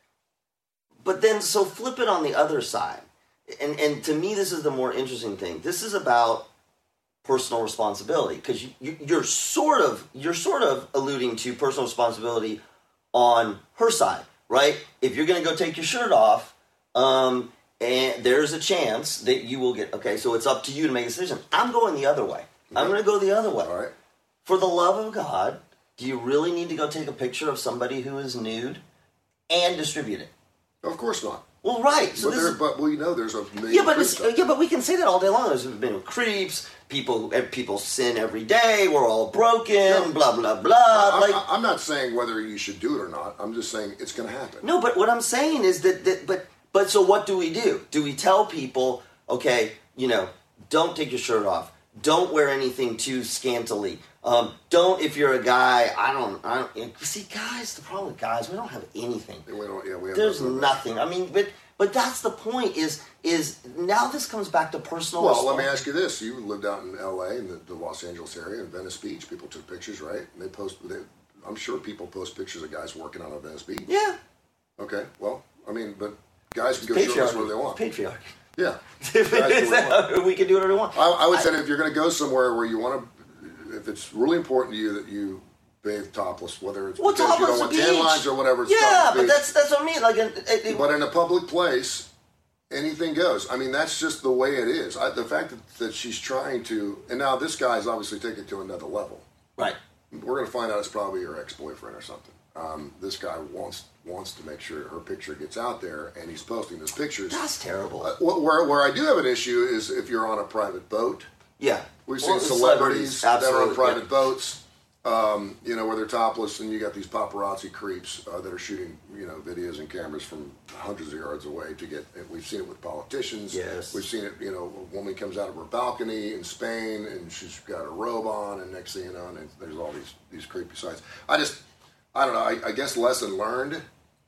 But then, so flip it on the other side. And and to me, this is the more interesting thing. This is about personal responsibility because you, you, you're sort of you're sort of alluding to personal responsibility on her side, right? If you're going to go take your shirt off. Um, And there's a chance that you will get, okay, so it's up to you to make a decision. I'm going the other way. Okay. I'm going to go the other way. All right. For the love of God, do you really need to go take a picture of somebody who is nude and distribute it? Of course not. Well, right. So but, this there, is, but we know there's a million yeah, but creeps it's, yeah, but we can say that all day long. There's been creeps. People, people sin every day. We're all broken. Yeah. Blah blah blah. I, like, I, I'm not saying whether you should do it or not. I'm just saying it's going to happen. No, but what I'm saying is that, that but but so what do we do? Do we tell people, okay, you know, don't take your shirt off. Don't wear anything too scantily. Um, don't, if you're a guy, I don't, I don't, see, guys, the problem with guys, we don't have anything. We don't, yeah, we have There's nothing. nothing. I mean, but, But that's the point. Is is now this comes back to personal. Well, response. let me ask you this: you lived out in L A in the, the Los Angeles area in Venice Beach. People took pictures, right? And they post. They, I'm sure people post pictures of guys working out on Venice Beach. Yeah. Okay. Well, I mean, but guys can go Patriarchy. shirtless where they want. Patriarchy. Yeah. Guys can we can do whatever we want. I, I would say that if you're going to go somewhere where you want to, if it's really important to you that you bathe topless, whether it's Well, because you don't topless want beach. tan lines or whatever. It's Yeah, topless but beach. that's that's what I mean. Like, it, it, But in a public place, anything goes. I mean, that's just the way it is. I, the fact that, that she's trying to, and now this guy's obviously taking it to another level. right. We're going to find out it's probably her ex-boyfriend or something. Um, this guy wants wants to make sure her picture gets out there, and he's posting those pictures. That's terrible. Uh, wh- where where I do have an issue is if you're on a private boat. yeah. We've Well, seen celebrities, that are on absolutely, private yeah. boats, um, you know, where they're topless, and you got these paparazzi creeps uh, that are shooting, you know, videos and cameras from hundreds of yards away to get. We've seen it with politicians. Yes. We've seen it. You know, a woman comes out of her balcony in Spain, and she's got a robe on, and next thing you know, and there's all these these creepy sites. I just, I don't know. I, I guess lesson learned.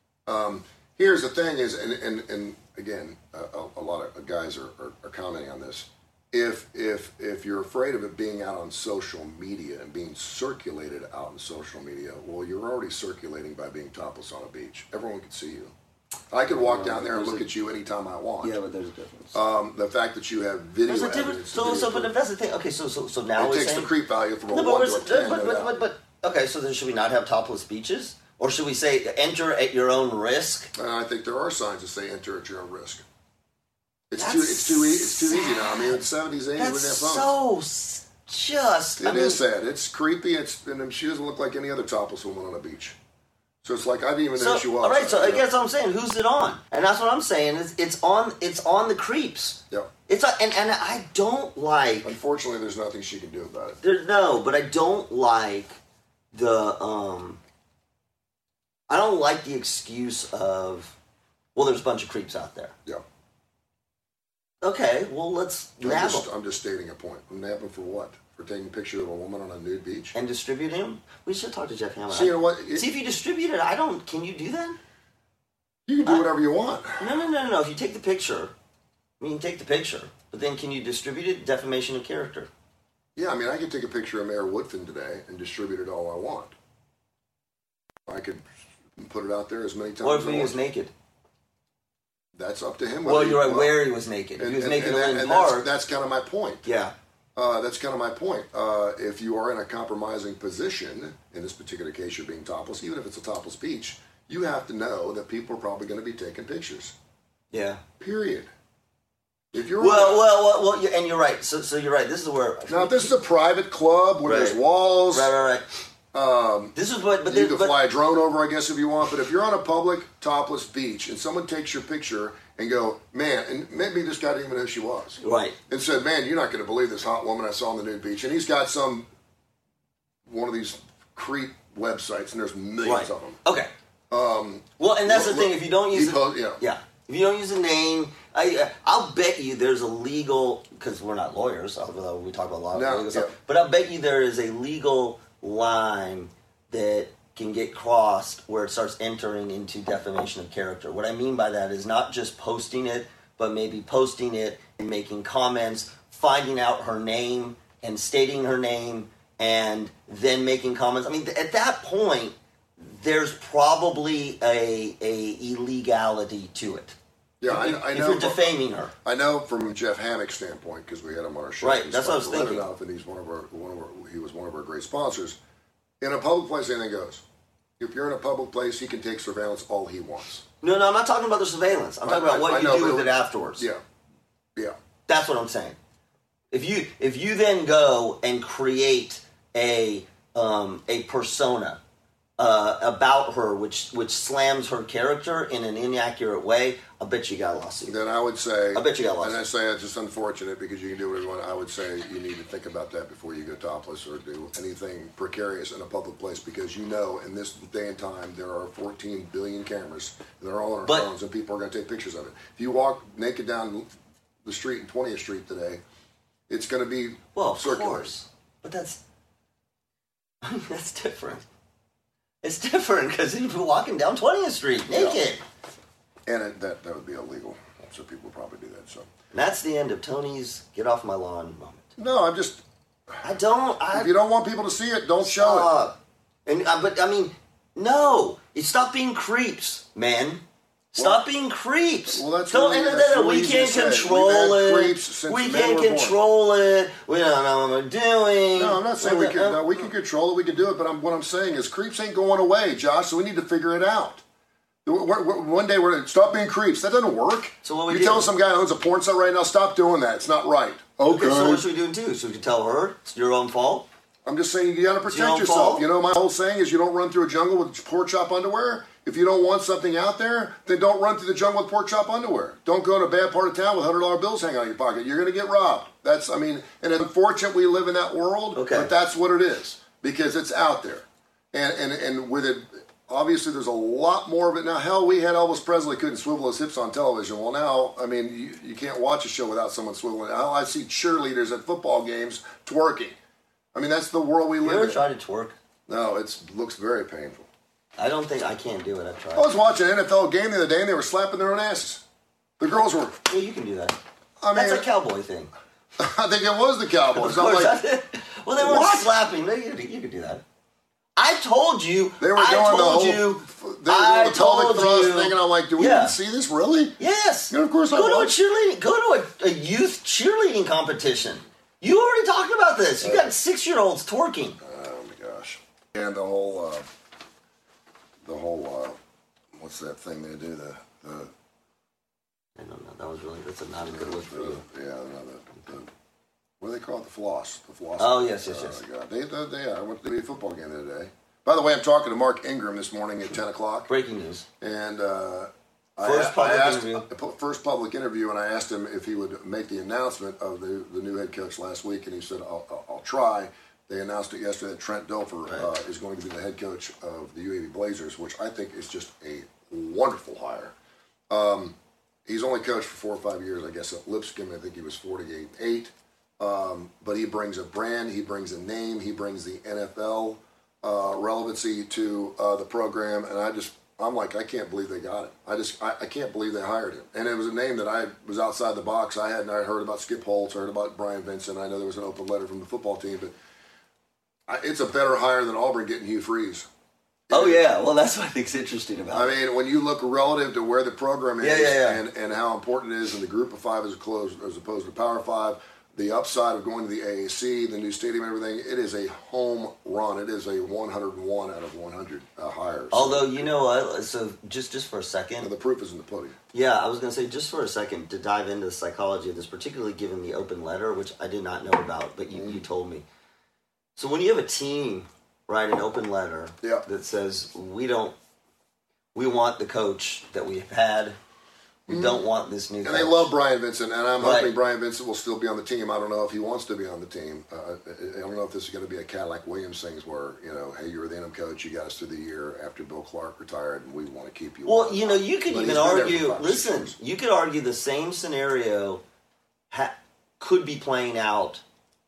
Um, here's the thing: is and and, and again, a, a lot of guys are, are, are commenting on this. If if if you're afraid of it being out on social media and being circulated out in social media, well, you're already circulating by being topless on a beach. Everyone can see you. I could walk down there and look at you anytime I want. Yeah, but there's a difference. Um, the fact that you have video There's a evidence. difference. to So, do so, it but for- if that's the thing, okay. So, so, so now it we're takes saying the creep value from a no, but, one we're, to a but, ten. but, no but, doubt. but, but, okay. So then, should we not have topless beaches, or should we say enter at your own risk? And I think there are signs that say enter at your own risk. It's That's too it's too e- it's too easy now. I mean, in the seventies, eighties, we That's didn't have phones. so s- just. It I mean, is sad. It's creepy. It's and she doesn't look like any other topless woman on a beach. So it's like I didn't even know So, who she was. all right. So you I know? guess what I'm saying, who's it on? And that's what I'm saying is it's on. It's on the creeps. Yeah. It's a, and and I don't like. Unfortunately, there's nothing she can do about it. There's no, but I don't like the um. I don't like the excuse of, well, there's a bunch of creeps out there. Yeah. Okay, well, let's I'm nab just, them I'm just stating a point. Nab them for what? For taking a picture of a woman on a nude beach? and distribute him. We should talk to Jeff Hammond. See, you know what? It- See if you distribute it. I don't. Can you do that? You can do whatever you want. No, no, no, no. no. If you take the picture, I mean, take the picture, but then can you distribute it? Defamation of character. Yeah, I mean, I could take a picture of Mayor Woodfin today and distribute it all I want. I could put it out there as many times What as if I he was want. naked? That's up to him. Well, whether he- you're right. Where he was naked. If And, he was and- naked and in that- Lincoln and that's, Park. that's kind of my point. Yeah. Uh, that's kind of my point. Uh, if you are in a compromising position, in this particular case, you're being topless, even if it's a topless beach, you have to know that people are probably going to be taking pictures. Yeah. Period. If you're Well, well, well, well, you- and you're right. So, so you're right. This is where. now, if this is a private club where there's Right. walls, Right, right, right. um, This is what, but you there, can but, fly a drone over, I guess, if you want. But if you're on a public topless beach and someone takes your picture and go, man, and maybe this guy didn't even know who she was, right. and said, man, you're not going to believe this hot woman I saw on the nude beach, and he's got some one of these creep websites, and there's millions Right. of them. Okay. Um, Well, and that's Look- the thing. look, If you don't use he it, po- yeah. yeah. If you don't use a name, I, uh, I'll bet you there's a legal, because we're not lawyers, although we talk about a lot of No, legal stuff. yeah. But I'll bet you there is a legal line that can get crossed where it starts entering into defamation of character. What I mean by that is not just posting it, but maybe posting it and making comments, finding out her name and stating her name, and then making comments. I mean, th- at that point, there's probably a a illegality to it. Yeah, if, I, I if know. you're defaming her. I know from Jeff Hammock's standpoint because we had him on our show. Right, He's that's what I was sponsored thinking. Lebanon, and he's one of our one of our he was one of our great sponsors. In a public place, anything goes. If you're in a public place, he can take surveillance all he wants. No, no, I'm not talking about the surveillance. I'm talking I- about what I you know, do but- with it afterwards. Yeah, yeah. That's what I'm saying. If you if you then go and create a um, a persona uh, about her, which which slams her character in an inaccurate way, I bet you got a lawsuit. Then I would say, I bet you got lost. and I say it's just unfortunate because you can do whatever you want. I would say you need to think about that before you go topless or do anything precarious in a public place because you know in this day and time there are fourteen billion cameras that are all on our But- phones and people are going to take pictures of it. If you walk naked down the street in twentieth Street today, it's going to be Well, of circulated. course, but that's I mean, that's different. It's different because you're walking down twentieth Street naked. And it, that, that would be illegal. So people would probably do that. So That's the end of Tony's get off my lawn moment. No, I'm just... I don't... I, if you don't want people to see it, don't show stop. it. And uh, But, I mean, no. Stop being creeps, man. Stop well, being creeps. Well, that's don't, really, and, that's and, really we can't control it. We can't control born. it. We don't know what we're doing. No, I'm not saying we can. No, we can control it. We can do it. But I'm, what I'm saying is, creeps ain't going away, Josh. So we need to figure it out. We're, we're, one day we're going to stop being creeps. That doesn't work. So what we You're do? telling some guy who owns a porn site right now, stop doing that. It's not right. Okay. okay so what should we do too? Should we tell her it's your own fault? I'm just saying you got to protect yourself. Fault? You know, my whole saying is you don't run through a jungle with pork chop underwear. If you don't want something out there, then don't run through the jungle with pork chop underwear. Don't go to a bad part of town with one hundred dollar bills hanging out of your pocket. You're going to get robbed. That's, I mean, and it's unfortunate we live in that world, okay. but that's what it is because it's out there. And, and, and with it, obviously there's a lot more of it. Now, hell, we had Elvis Presley couldn't swivel his hips on television. Well, now, I mean, you, you can't watch a show without someone swiveling. Now I see cheerleaders at football games twerking. I mean, that's the world we live in. You ever tried to twerk? No, it looks very painful. I don't think I can't do it. I've tried. I was watching an N F L game the other day, and they were slapping their own asses. The girls were. Yeah, you can do that. I mean, that's a cowboy thing. I think it was the Cowboys. Of course, like, well, they weren't what? slapping. No, you, you could do that. I told you. They were I doing told the whole. you. They were I doing the pelvic told thrust you. thing, and I'm like, do we Yeah. even see this really? Yes. And of course, I go to a watched. cheerleading. Go to a, a youth cheerleading competition. You already talked about this. You got six-year-olds twerking. Oh my gosh! And the whole, uh, the whole, uh, what's that thing they do? The, the. I don't know. That was really. That's a, not a good look for you. Yeah, no, the, the, what do they call it? The floss. The floss. Oh yes, yes, yes. Oh, God. They, they, they, I went to the football game the other day. By the way, I'm talking to Mark Ingram this morning at ten o'clock. Breaking news. And uh, first I, public I asked, interview. First public interview, and I asked him if he would make the announcement of the, the new head coach last week, and he said, I'll, I'll, I'll try. They announced it yesterday that Trent Dilfer right. uh, is going to be the head coach of the U A B Blazers, which I think is just a wonderful hire. Um, he's only coached for four or five years, I guess, at Lipscomb. I think he was forty-eight and eight. Um, but he brings a brand, he brings a name, he brings the N F L uh, relevancy to uh, the program, and I just, I'm like, I can't believe they got it. I just, I, I can't believe they hired him. And it was a name that I was outside the box. I hadn't I heard about Skip Holtz, heard about Brian Vincent. I know there was an open letter from the football team, but I, it's a better hire than Auburn getting Hugh Freeze. Oh yeah, well that's what I think's interesting about I it. mean, when you look relative to where the program is yeah, yeah, yeah. And, and how important it is in the group of five as, close, as opposed to Power Five, the upside of going to the A A C, the new stadium, and everything, it is a home run. It is a one hundred one out of one hundred uh, hires. Although, you know what, so just, just for a second. And the proof is in the pudding. Yeah, I was going to say, just for a second, to dive into the psychology of this, particularly given the open letter, which I did not know about, but you, mm-hmm. you told me. So when you have a team write an open letter yeah. that says, we don't, we want the coach that we've had, we mm-hmm. don't want this new and coach. And they love Brian Vincent, and I'm right. hoping Brian Vincent will still be on the team. I don't know if he wants to be on the team. Uh, I don't know if this is going to be a Cadillac Williams thing where, you know, hey, you were the interim coach, you got us through the year after Bill Clark retired, and we want to keep you Well, on. you know, you could but even argue, listen, you could argue the same scenario ha- could be playing out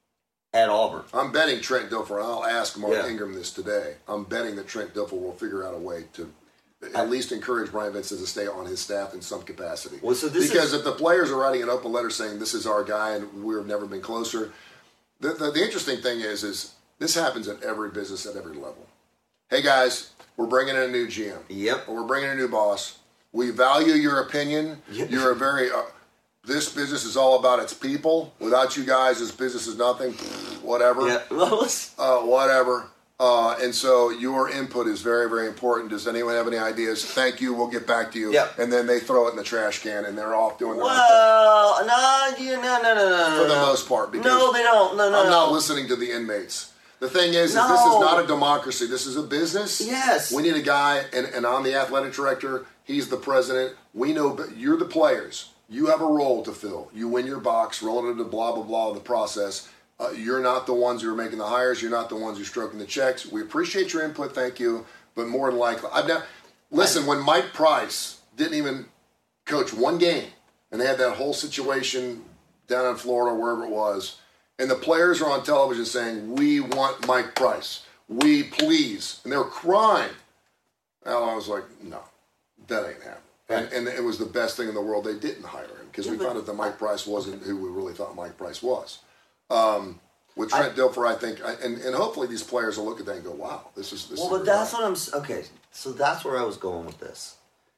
at Auburn. I'm betting Trent Dilfer, and I'll ask Mark yeah. Ingram this today, I'm betting that Trent Dilfer will figure out a way to at least encourage Brian Vincent to stay on his staff in some capacity. Well, so this because is, if the players are writing an open letter saying this is our guy and we've never been closer, the, the, the interesting thing is, is this happens at every business at every level. Hey guys, we're bringing in a new G M. Yep. Or we're bringing in a new boss. We value your opinion. Yep. You're a very... Uh, this business is all about its people. Without you guys, this business is nothing. Whatever. Yeah. uh, whatever. Uh, and so your input is very, very important. Does anyone have any ideas? Thank you. We'll get back to you. Yep. And then they throw it in the trash can, and they're off doing their well, own thing. no, you, no, no, no, no, For the no. most part. Because no, they don't. No, no, I'm no. not listening to the inmates. The thing is, no. is this is not a democracy. This is a business. Yes. We need a guy, and, and I'm the athletic director. He's the president. We know you're the players. You have a role to fill. You win your box relative to blah, blah, blah, the process. Uh, you're not the ones who are making the hires. You're not the ones who are stroking the checks. We appreciate your input, thank you. But more than likely, I've never, listen, when Mike Price didn't even coach one game, and they had that whole situation down in Florida, wherever it was, and the players are on television saying, we want Mike Price. We please. And they were crying. Well, I was like, no, that ain't happening. And, and it was the best thing in the world they didn't hire him because Yeah, we but- found out that Mike Price wasn't who we really thought Mike Price was. Um, with Trent Dilfer, I think, and, and hopefully these players will look at that and go, "Wow, this is this." Well, is but that's what I'm s- okay. So that's where I was going with this.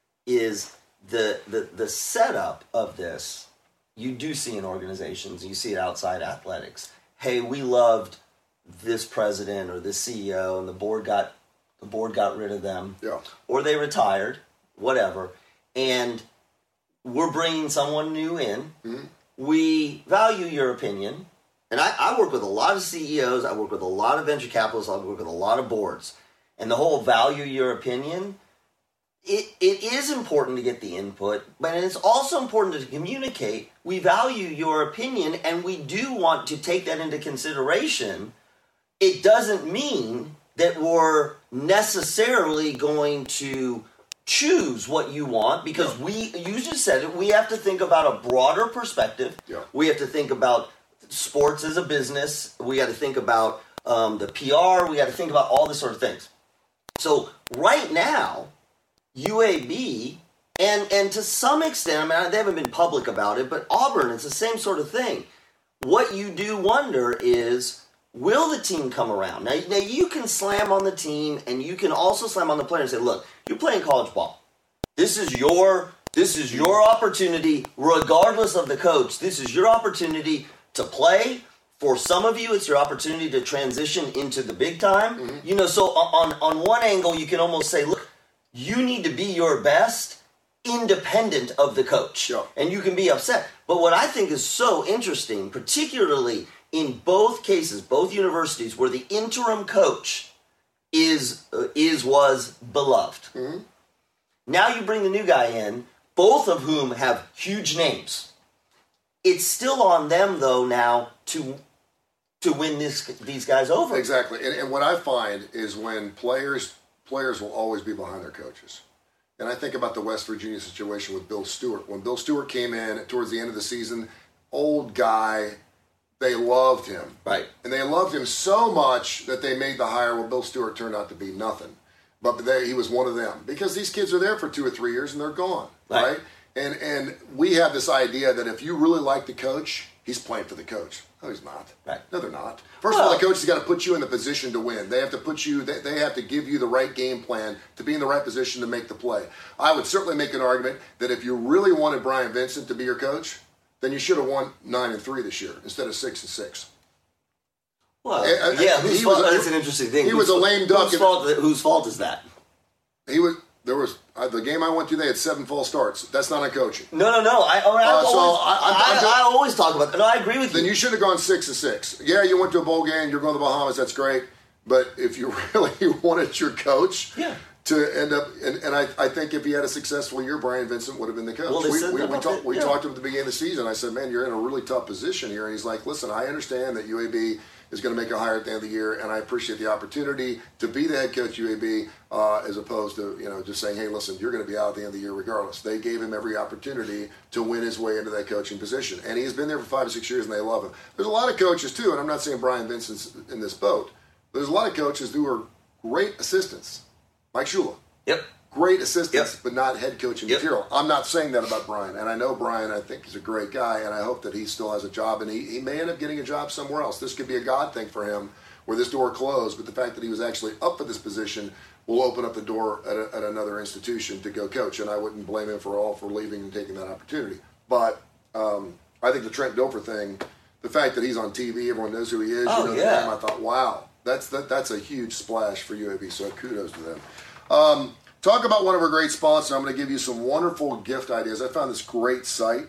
Is the the the setup of this? You do see in organizations, you see it outside athletics. Hey, we loved this president or this C E O, and the board got the board got rid of them, Yeah. or they retired, whatever, and we're bringing someone new in. Mm-hmm. We value your opinion. And I, I work with a lot of C E Os, I work with a lot of venture capitalists, I work with a lot of boards. And the whole value your opinion, it, it is important to get the input, but it's also important to communicate. We value your opinion and we do want to take that into consideration. It doesn't mean that we're necessarily going to choose what you want because we, you just said it, we have to think about a broader perspective. Yeah. We have to think about sports as a business. We got to think about um, the P R. We got to think about all this sort of things. So right now, U A B and and to some extent, I mean, they haven't been public about it, but Auburn, it's the same sort of thing. What you do wonder is, will the team come around? Now, now you can slam on the team, and you can also slam on the player and say, look, you're playing college ball. This is your this is your opportunity, regardless of the coach. This is your opportunity to play. For some of you, it's your opportunity to transition into the big time. Mm-hmm. You know, so on, on one angle, you can almost say, look, you need to be your best independent of the coach. Sure. And you can be upset. But what I think is so interesting, particularly in both cases, both universities, where the interim coach is, uh, is was beloved. Mm-hmm. Now you bring the new guy in, both of whom have huge names. It's still on them, though, now to to win this these guys over. Exactly. And, and what I find is when players players will always be behind their coaches. And I think about the West Virginia situation with Bill Stewart. When Bill Stewart came in towards the end of the season, old guy, they loved him. Right. And they loved him so much that they made the hire. Well, Bill Stewart turned out to be nothing. But they, he was one of them. Because these kids are there for two or three years and they're gone. Right. right? And and we have this idea that if you really like the coach, he's playing for the coach. No, he's not. Right. No, they're not. First well, of all, the coach has got to put you in the position to win. They have to put you. They, they have to give you the right game plan to be in the right position to make the play. I would certainly make an argument that if you really wanted Brian Vincent to be your coach, then you should have won nine and three this year instead of six and six. Well, and, yeah, and whose he fault, was a, that's an interesting thing. He whose, was a lame duck. Whose fault, whose fault is that? He was. There was uh, the game I went to. They had seven false starts. That's not on coaching. No, no, no. I, I, Uh, so always, I- I'm- I'm I, just- I always talk about that. No, I agree with Then you. you should have gone six to six. Yeah, you went to a bowl game. You're going to the Bahamas. That's great. But if you really wanted your coach Yeah. to end up, and, and I, I think if he had a successful year, Brian Vincent would have been the coach. Well, they we said we, that we, about talk, it, we yeah. talked to him at the beginning of the season. I said, man, you're in a really tough position here. And he's like, listen, I understand that U A B is going to make a hire at the end of the year, and I appreciate the opportunity to be the head coach U A B uh, as opposed to, you know, just saying, hey, listen, you're going to be out at the end of the year regardless. They gave him every opportunity to win his way into that coaching position. And he's been there for five or six years, and they love him. There's a lot of coaches, too, and I'm not saying Brian Vincent's in this boat. There's a lot of coaches who are great assistants. Mike Shula. Yep. Great assistants, Yep. but not head coaching Yep. material. I'm not saying that about Brian, and I know Brian. I think he's a great guy, and I hope that he still has a job, and he, he may end up getting a job somewhere else. This could be a God thing for him, where this door closed, but the fact that he was actually up for this position will open up the door at, a, at another institution to go coach, and I wouldn't blame him for all for leaving and taking that opportunity. But um, I think the Trent Dilfer thing, the fact that he's on T V, everyone knows who he is. Oh, you know yeah. the name. I thought, wow, that's that, that's a huge splash for U A B. So kudos to them. Um, Talk about one of our great sponsors. I'm going to give you some wonderful gift ideas. I found this great site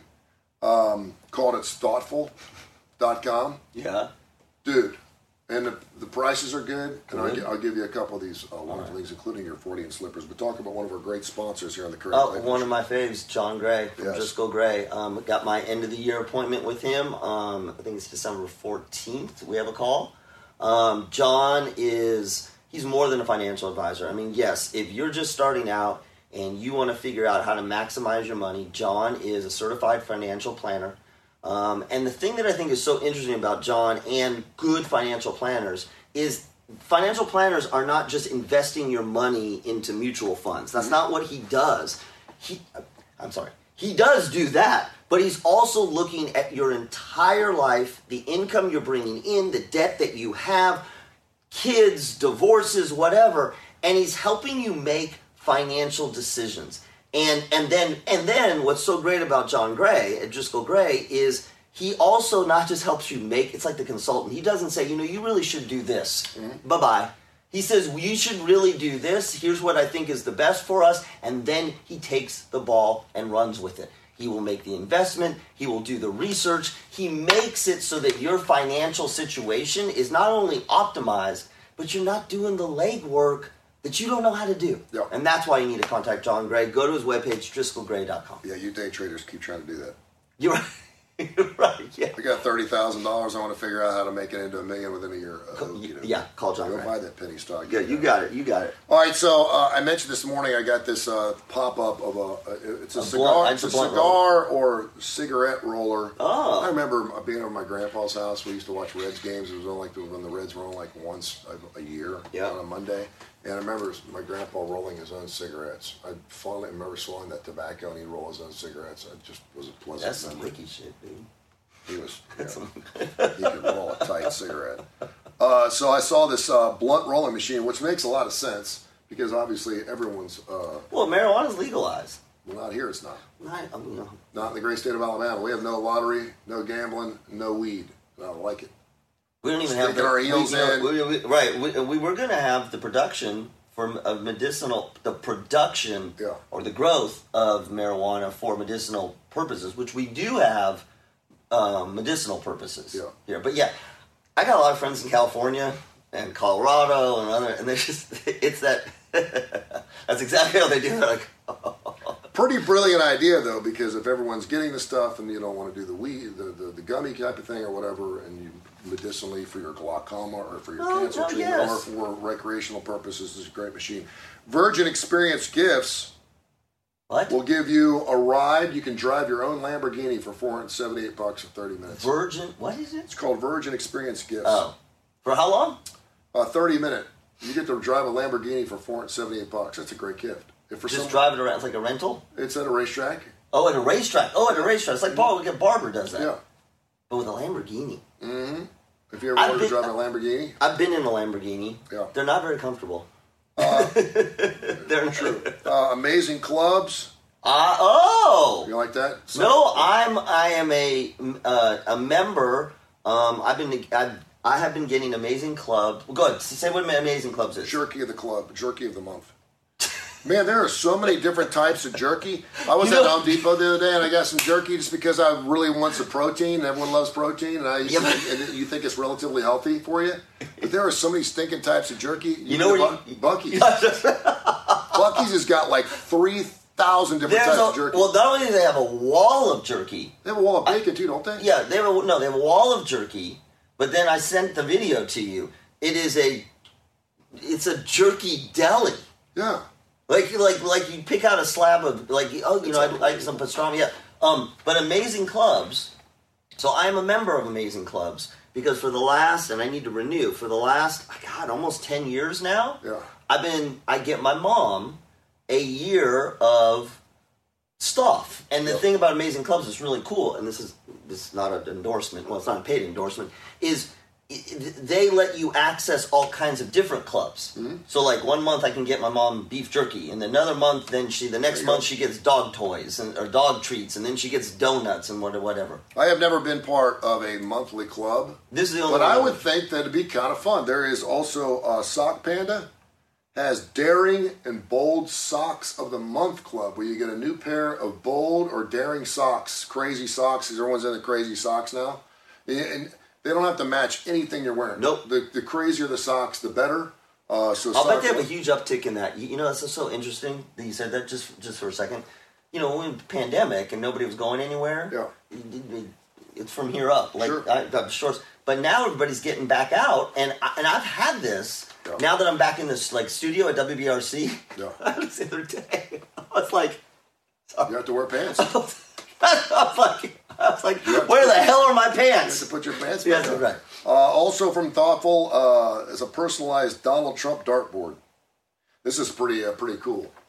um, called It's Thoughtful dot com. Yeah. Dude, and the, the prices are good. And I'll, Good. gi- I'll give you a couple of these uh, wonderful things, including your forty inch slippers. But talk about one of our great sponsors here on the Curry Oh, Clay one Show. of my faves, John Gray from Yes. Driscoll Gray. Um, got my end of the year appointment with him. Um, I think it's December fourteenth. We have a call. Um, John is, he's more than a financial advisor. I mean, yes, if you're just starting out and you want to figure out how to maximize your money, John is a certified financial planner. Um, and the thing that I think is so interesting about John and good financial planners is financial planners are not just investing your money into mutual funds. That's not what he does. He, I'm sorry. He does do that, but he's also looking at your entire life, the income you're bringing in, the debt that you have, kids, divorces, whatever, and he's helping you make financial decisions. And and then and then what's so great about John Gray at Driscoll Gray is he also not just helps you make, it's like the consultant. He doesn't say, you know, you really should do this. Mm-hmm. Bye-bye. He says, well, you should really do this. Here's what I think is the best for us. And then he takes the ball and runs with it. He will make the investment. He will do the research. He makes it so that your financial situation is not only optimized, but you're not doing the legwork that you don't know how to do. Yep. And that's why you need to contact John Gray. Go to his webpage, driscoll gray dot com. Yeah, you day traders keep trying to do that. You're right. You're right, yeah. I got thirty thousand dollars. I want to figure out how to make it into a million within a year. Uh, you know, yeah, call John Go Gray. buy that penny stock. Yeah, you got it. You got it. All right, so uh, I mentioned this morning I got this uh, pop-up of a, uh, it's a, A cigar, blunt- it's a it's a blunt cigar or cigarette roller. Oh. I remember being over at my grandpa's house. We used to watch Reds games. It was only like when the Reds were on like once a, a year Yeah. on a Monday. And I remember my grandpa rolling his own cigarettes. I fondly remember smelling that tobacco and he'd roll his own cigarettes. It just was a pleasant That's some memory. wiki shit, dude. He was, you know, he could roll a tight cigarette. Uh, so I saw this uh, blunt rolling machine, which makes a lot of sense because obviously everyone's. Uh, Well, marijuana's legalized. well, not here. It's not. Right, I mean, Not in the great state of Alabama. We have no lottery, no gambling, no weed. I don't like it. we don't even Sticking have the, our heels we, you know, in. we- we- right. We, we were going to have the production for a medicinal, the production Yeah. or the growth of marijuana for medicinal purposes, which we do have um, medicinal purposes Yeah. here. But yeah, I got a lot of friends in California and Colorado and other, and there's just it's that. That's exactly how they do it. Like, Pretty brilliant idea though, because if everyone's getting the stuff and you don't want to do the weed, the, the, the gummy type of thing or whatever, and you medicinally for your glaucoma or for your Oh, cancer oh, treatment yes. or for recreational purposes, this is a great machine. Virgin Experience Gifts what? will give you a ride. You can drive your own Lamborghini for four hundred seventy-eight bucks in thirty minutes. Virgin? What is it? It's called Virgin Experience Gifts. Oh, for how long? Uh, thirty minute. You get to drive a Lamborghini for four hundred seventy-eight bucks. That's a great gift. If for Just some, drive it around. It's like a rental. it's at a racetrack. Oh, at a racetrack. Oh, at a racetrack. It's like Bar- like Barber does that. Yeah. But with a Lamborghini. Mm-hmm. If you ever I've wanted to been- drive a Lamborghini, I've been in a Lamborghini. Yeah. They're not very comfortable. uh, They're true. Uh, amazing clubs. Uh, oh! You like that? So- No, I'm I am a uh, a member. Um, I've been I've, I have been getting Amazing Club. Well, go ahead. Say what Amazing Clubs is. Jerky of the club. Jerky of the month. Man, there are so many different types of jerky. I was You at know- Home Depot the other day and I got some jerky just because I really want some protein. And everyone loves protein, and I used Yeah, to but- think, and you think it's relatively healthy for you. But there are so many stinking types of jerky. You know go where to you- Bu- Buc-ee's. Buc-ee's has got like three thousand different There's types a, of jerky. well, not only do they have a wall of jerky. They have a wall of bacon too, don't they? Yeah, they have a, no, they have a wall of jerky. But then I sent the video to you. It is a, it's a jerky deli. Yeah. Like like like you pick out a slab of like oh you know I like some pastrami, yeah. Um, but Amazing Clubs. So I am a member of Amazing Clubs because for the last, and I need to renew for the last God almost ten years now. Yeah. I've been I get my mom a year of stuff, and the Yep. thing about Amazing Clubs is really cool. And this is this is not an endorsement. Well, it's not a paid endorsement. Is they let you access all kinds of different clubs. Mm-hmm. So, like one month I can get my mom beef jerky, and another month, then she the next you month go. she gets dog toys and or dog treats, and then she gets donuts and what- whatever. I have never been part of a monthly club, This is the only. but I one- would think that it'd be kind of fun. There is also uh, Sock Panda has Daring and Bold Socks of the Month Club, where you get a new pair of bold or daring socks, crazy socks. Everyone's into crazy socks now, and, and they don't have to match anything you're wearing. Nope. The, the crazier the socks, the better. Uh, so I'll bet sock- they have a huge uptick in that. You, you know, that's so interesting that you said that just just for a second. You know, when the pandemic and nobody was going anywhere. Yeah. it- it- it's from here up, like Sure. I got shorts. But now everybody's getting back out, and I, and I've had this. Yeah. Now that I'm back in this like studio at W B R C, Yeah. I had this the other day. I was like, You have to wear pants. I was like, I was like, have to where put- the hell are my You have pants? to put your pants Yeah, back that's on. right. Uh, also from Thoughtful uh, is a personalized Donald Trump dartboard. This is pretty uh, pretty cool.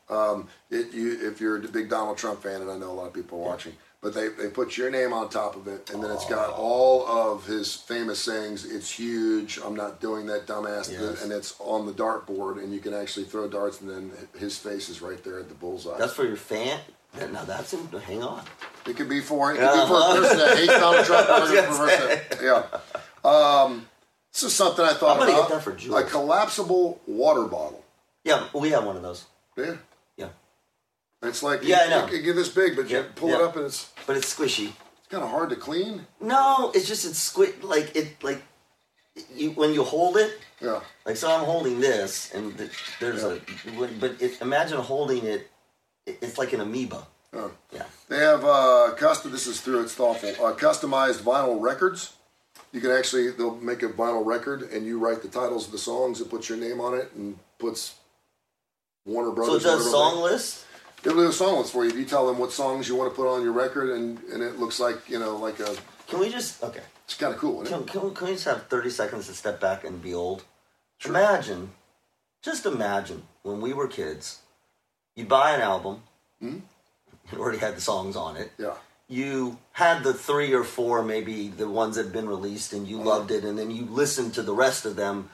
Um, it, you, if you're a big Donald Trump fan, and I know a lot of people are Yeah. watching, but they, they put your name on top of it, and then it's got all of his famous sayings. It's huge. I'm not doing that dumbass. Yes. And it's on the dartboard, and you can actually throw darts, and then his face is right there at the bullseye. That's for your fan. Now that's in, hang on. It could be for it could be for a person that hates Donald Trump. Or for a person that, yeah. Um, this is something I thought I'm gonna about. get that for Jules. A collapsible water bottle. Yeah, we have one of those. Yeah. Yeah, It's like Yeah, it, I know. it can get this big, but Yeah, you pull yeah. it up and it's but it's squishy. it's kind of hard to clean. No, it's just it's squid like it like you when you hold it. Yeah. Like so, I'm holding this, and th- there's a but it, imagine holding it. it- It's like an amoeba. Oh. Yeah. They have uh, custom. This is through. It's thoughtful. Uh, customized vinyl records. You can actually they'll make a vinyl record, and you write the titles of the songs and put your name on it, and puts Warner So it Brothers. does whatever song they- list. It'll do a song list for you. If you tell them what songs you want to put on your record, and, and it looks like you know like a. Can we just okay? It's kind of cool, isn't Can, it? can, can we just have thirty seconds to step back and be old? Imagine, just imagine when we were kids, you buy an album, Hmm? it already had the songs on it. Yeah. You had the three or four, maybe the ones that had been released, and you loved it, and then you listened to the rest of them,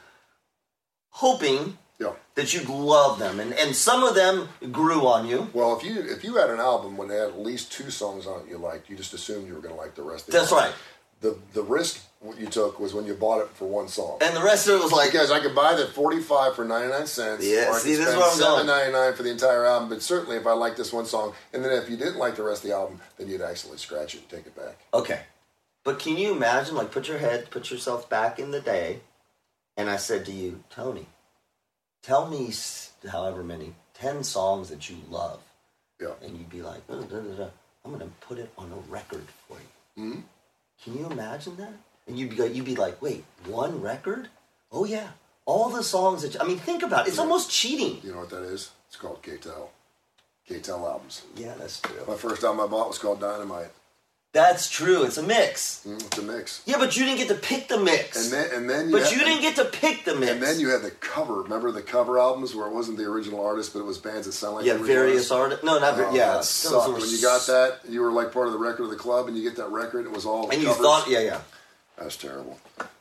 hoping Yeah. that you'd love them, and, and some of them grew on you. Well, if you if you had an album when they had at least two songs on it you liked, you just assumed you were going to like the rest of it. That's right. The the risk you took was when you bought it for one song. And the rest of it was like, Because I could buy the forty-five for ninety-nine cents, Yeah, or I see, could this is spend where I'm going. seven ninety-nine for the entire album. But certainly, if I liked this one song, and then if you didn't like the rest of the album, then you'd accidentally scratch it and take it back. okay. But can you imagine, like, put your head, put yourself back in the day, and I said to you, Tony, tell me s- however many, ten songs that you love. Yeah. And you'd be like, "Da, da, da, da. I'm going to put it on a record for you. Mm-hmm. Can you imagine that? And you'd be like, you'd be like, wait, one record? Oh, yeah. All the songs that, you, I mean, think about it. It's Yeah. almost cheating. You know what that is? It's called K T L. K T L albums. Yeah, that's true. My first album I bought was called Dynamite. That's true. It's a mix. Mm, it's a mix. Yeah, but you didn't get to pick the mix. And then and then you but had- you didn't get to pick the mix. And then you had the cover. Remember the cover albums where it wasn't the original artist, but it was bands that sound like yeah, the original various artists? artists. No, not Oh, very. Yeah, that those sucked. were When you got that, you were like part of the record of the club, and you get that record. It was all and you covers. thought, yeah, yeah. That's terrible.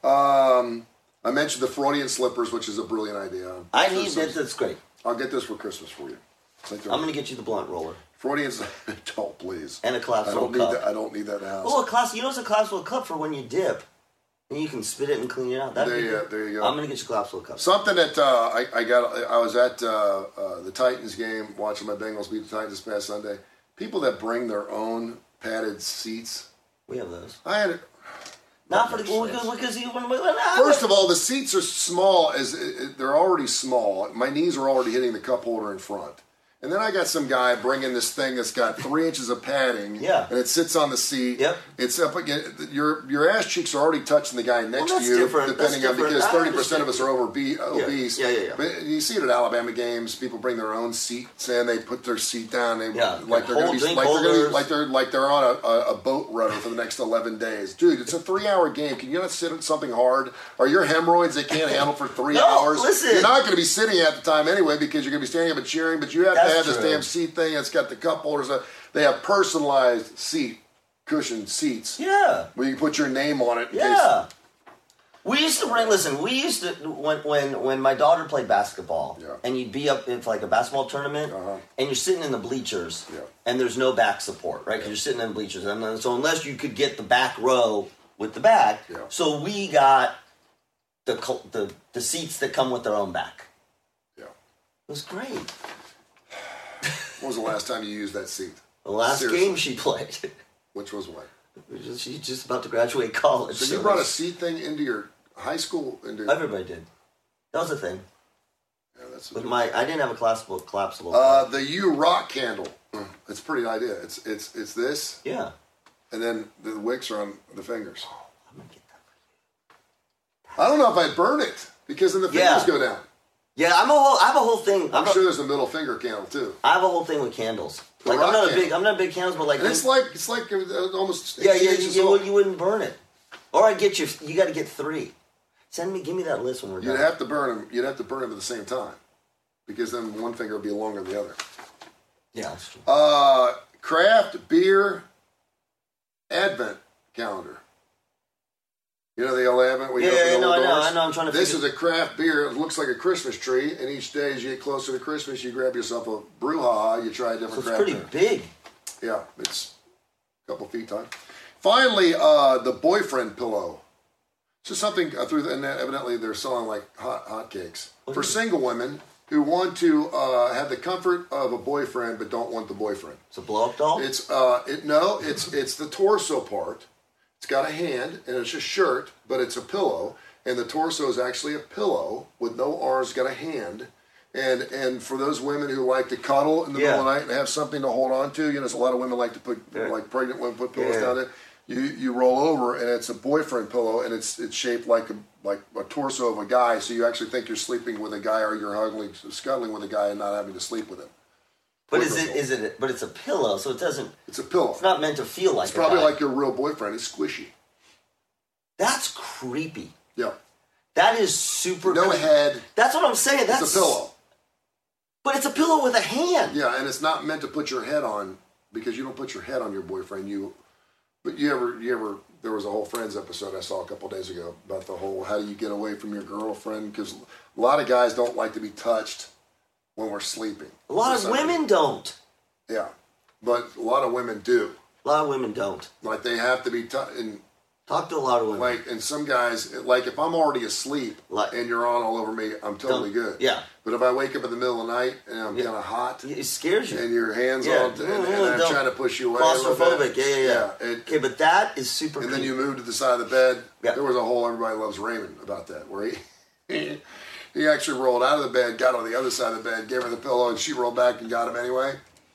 Um, I mentioned the Freudian slippers, which is a brilliant idea. I Sure, need some- that. That's great. I'll get this for Christmas for you. Like the- I'm gonna get you the blunt roller Freudian. Don't please. and a I collapsible don't need cup. that. I don't need that in the house. Oh, a class. You know, it's a collapsible cup for when you dip, and you can spit it and clean it out. That'd There be you- good. there you go. I'm gonna get you a collapsible cup. Something that uh, I, I got. I was at uh, uh, the Titans game watching my Bengals beat the Titans this past Sunday. People that bring their own padded seats. We have those. I had it. Not for the makes because sense. because you want. First of all, the seats are small as they're already small. My knees are already hitting the cup holder in front. And then I got some guy bringing this thing that's got three inches of padding. Yeah. And it sits on the seat. Yep. It's up against your your ass cheeks are already touching the guy next that's to you, different. depending That's on because different. I thirty percent of us are over be, obese. Yeah, yeah, yeah. But you see it at Alabama games. People bring their own seats and they put their seat down. They Yeah. like they're Hold- gonna be drink like they're, gonna be, holders. like they're like they're on a, a, a boat rudder for the next eleven days. Dude, it's a three hour game. Can you not sit at something hard? Are your hemorrhoids they can't handle for three No, hours? listen. You're not going to be sitting at the time anyway because you're going to be standing up and cheering. But you have to That's have this true. damn seat thing. It's got the cup holders. They have personalized seat cushion seats Yeah. where you can put your name on it. In Yeah. We used to bring. Listen, we used to when when when my daughter played basketball, Yeah. and you'd be up in like a basketball tournament, Uh-huh. and you're sitting in the bleachers, Yeah. and there's no back support, right? Because you're sitting in the bleachers, and then, so unless you could get the back row with the back, Yeah. so we got the col- the the seats that come with their own back. Yeah. It was great. When was the last time you used that seat? The last Seriously. game she played, Which was what? she's just about to graduate college. So you brought a seat thing into your high school? Into Everybody did. That was a thing. yeah, that's. With my, I didn't have a collapsible collapsible. Uh, the U Rock candle. Mm, It's a pretty idea. It's it's it's this, yeah. and then the wicks are on the fingers. I'm gonna get that for you. I don't know if I'd burn it because then the fingers Yeah. go down. Yeah, I'm a whole. I have a whole thing. I'm I'm a- sure there's a middle finger candle too. I have a whole thing with candles. The Like I'm rock not a candle. big. I'm not a big candles, but like And it's like it's like uh, almost yeah, eighteen yeah, inches you, long. you, you wouldn't burn it. Or I get you. You got to get three. Send me. Give me that list when we're You'd done. have to burn them. You'd have to burn them at the same time because then one finger will be longer than the other. Yeah, that's true. Uh, craft beer advent calendar. You know the old advent where you Yeah, open yeah, the no, I little know, doors? I know, I'm trying to This figure- is a craft beer. It looks like a Christmas tree, and each day as you get closer to Christmas, you grab yourself a brouhaha, you try a different So it's craft pretty beer. big. Yeah, it's a couple feet high. Finally, uh, the boyfriend pillow. So something uh, through, the, and evidently they're selling like hot hotcakes for single women who want to uh, have the comfort of a boyfriend but don't want the boyfriend. It's a blow-up doll? It's uh, it no, it's it's the torso part. It's got a hand and it's a shirt, but it's a pillow, and the torso is actually a pillow with no arms. It's got a hand. And and for those women who like to cuddle in the Yeah. middle of the night and have something to hold on to, you know, there's a lot of women like to put, Yeah. like pregnant women put pillows Yeah. down there. You you roll over and it's a boyfriend pillow, and it's it's shaped like a like a torso of a guy, so you actually think you're sleeping with a guy or you're hugging, scuttling with a guy and not having to sleep with him. But is boyfriend it is it? But it's a pillow, so it doesn't. It's a pillow. It's not meant to feel like. It's probably a guy. like your real boyfriend. It's squishy. That's creepy. Yeah. That is super. No creepy. head. That's what I'm saying. That's It's a pillow. But it's a pillow with a hand. Yeah, and it's not meant to put your head on because you don't put your head on your boyfriend. You, but you ever, you ever, there was a whole Friends episode I saw a couple days ago about the whole how do you get away from your girlfriend, because a lot of guys don't like to be touched when we're sleeping. A lot of For some women reason. don't. Yeah, but a lot of women do. A lot of women don't. Like they have to be touched, and Talk to a lot of women. like, and some guys, like if I'm already asleep Like- and you're on all over me, I'm totally Don't- good. yeah. But if I wake up in the middle of the night and I'm Yeah. kind of hot, it scares you. and your hands Yeah. on, and, and Mm, I'm don't- trying to push you away. a little bit. Claustrophobic. Yeah, yeah, yeah. Yeah, it- okay, but that is super. And then creepy. you move to the side of the bed. Yeah. There was a whole Everybody Loves Raymond about that, where he he actually rolled out of the bed, got on the other side of the bed, gave her the pillow, and she rolled back and got him anyway.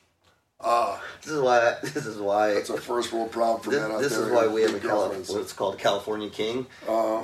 Ah, This is why. This is why. that's a first world problem for This, men out this there. is why we have a Big Cali- girlfriends. what's called California King Uh,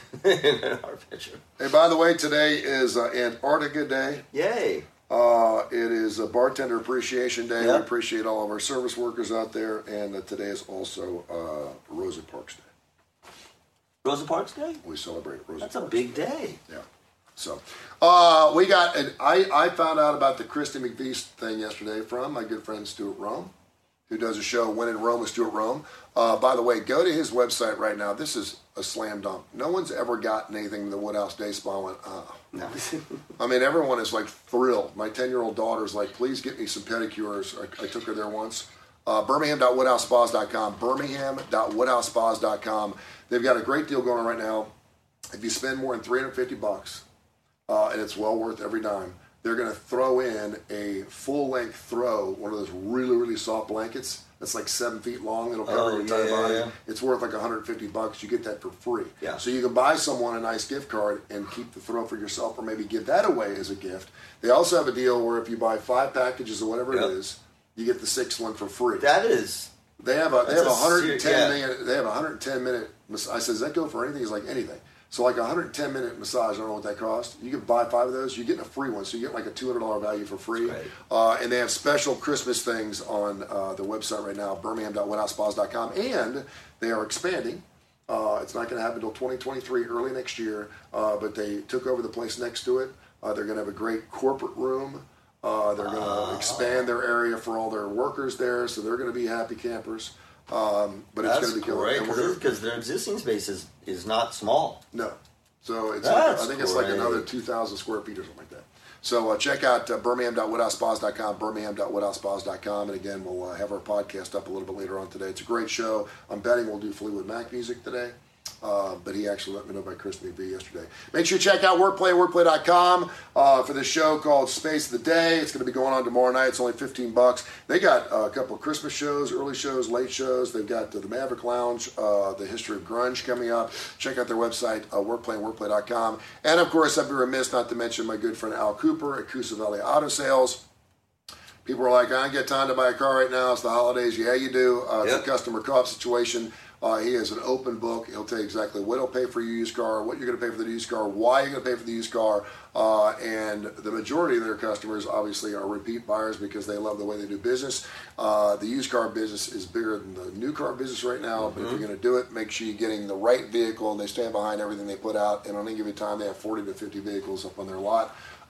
in our picture. hey, by the way, today is uh, Antarctica Day. Yay! Uh, it is a Bartender Appreciation Day. Yep. We appreciate all of our service workers out there, and uh, today is also uh, Rosa Parks Day. Rosa Parks Day. We celebrate Rosa That's a Parks big Day. day. Yeah. So, uh, we got, and I, I found out about the Christy McVie thing yesterday from my good friend Stuart Rome, who does a show, When in Rome with Stuart Rome. Uh, by the way, go to his website right now. This is a slam dunk. No one's ever gotten anything to the Woodhouse Day Spa and went, oh. No. I mean, everyone is like thrilled. My ten-year-old daughter's like, please get me some pedicures. I, I took her there once. Uh, Birmingham dot woodhouse spas dot com. Birmingham dot woodhouse spas dot com. They've got a great deal going on right now. If you spend more than three hundred fifty bucks, uh, and it's well worth every dime, they're going to throw in a full-length throw, one of those really, really soft blankets that's like seven feet long. It'll cover Oh, your entire yeah, body. yeah. It's worth like one hundred fifty bucks. You get that for free. Yeah. So you can buy someone a nice gift card and keep the throw for yourself, or maybe give that away as a gift. They also have a deal where if you buy five packages or whatever Yep. it is, you get the sixth one for free. That is. They have a they That's have a a one hundred ten ser- yeah. minute they have a one hundred ten minute. mas- I said, does that go for anything? He's like, anything. So like a one hundred ten minute massage. I don't know what that costs. You can buy five of those. You get a free one, so you get like a two hundred dollar value for free. That's great. Uh, and they have special Christmas things on uh, their website right now, Birmingham dot woodhouse spas dot com, and they are expanding. Uh, it's not going to happen until twenty twenty-three, early next year. Uh, but they took over the place next to it. Uh, they're going to have a great corporate room. Uh, they're going to Oh. expand their area for all their workers there, so they're going to be happy campers. Um, but it's That's going to be killer. great And we're gonna- because their existing space is, is not small. no. So it's That's like, I think it's like great. another two thousand square feet or something like that. So uh, check out uh, Birmingham dot woodhouse spas dot com, Birmingham dot woodhouse spas dot com. And again, we'll uh, have our podcast up a little bit later on today. It's a great show. I'm betting we'll do Fleetwood Mac music today. Uh, but he actually let me know by Chris McVie yesterday. Make sure you check out Workplay, workplay dot com uh, for this show called Space of the Day. It's going to be going on tomorrow night. It's only fifteen bucks. They got uh, a couple of Christmas shows, early shows, late shows. They've got uh, the Maverick Lounge, uh, the History of Grunge coming up. Check out their website, uh, workplay, workplay dot com. And of course, I'd be remiss not to mention my good friend Al Cooper at Coosa Valley Auto Sales. People are like, I don't get time to buy a car right now. It's the holidays. Yeah, you do. Uh, Yep. It's a customer co-op situation. Uh, he has an open book. He'll tell you exactly what he'll pay for your used car, what you're going to pay for the used car, why you're going to pay for the used car. Uh, and the majority of their customers obviously are repeat buyers because they love the way they do business. Uh, the used car business is bigger than the new car business right now. Mm-hmm. But if you're going to do it, make sure you're getting the right vehicle, and they stand behind everything they put out. And on any given time, they have forty to fifty vehicles up on their lot.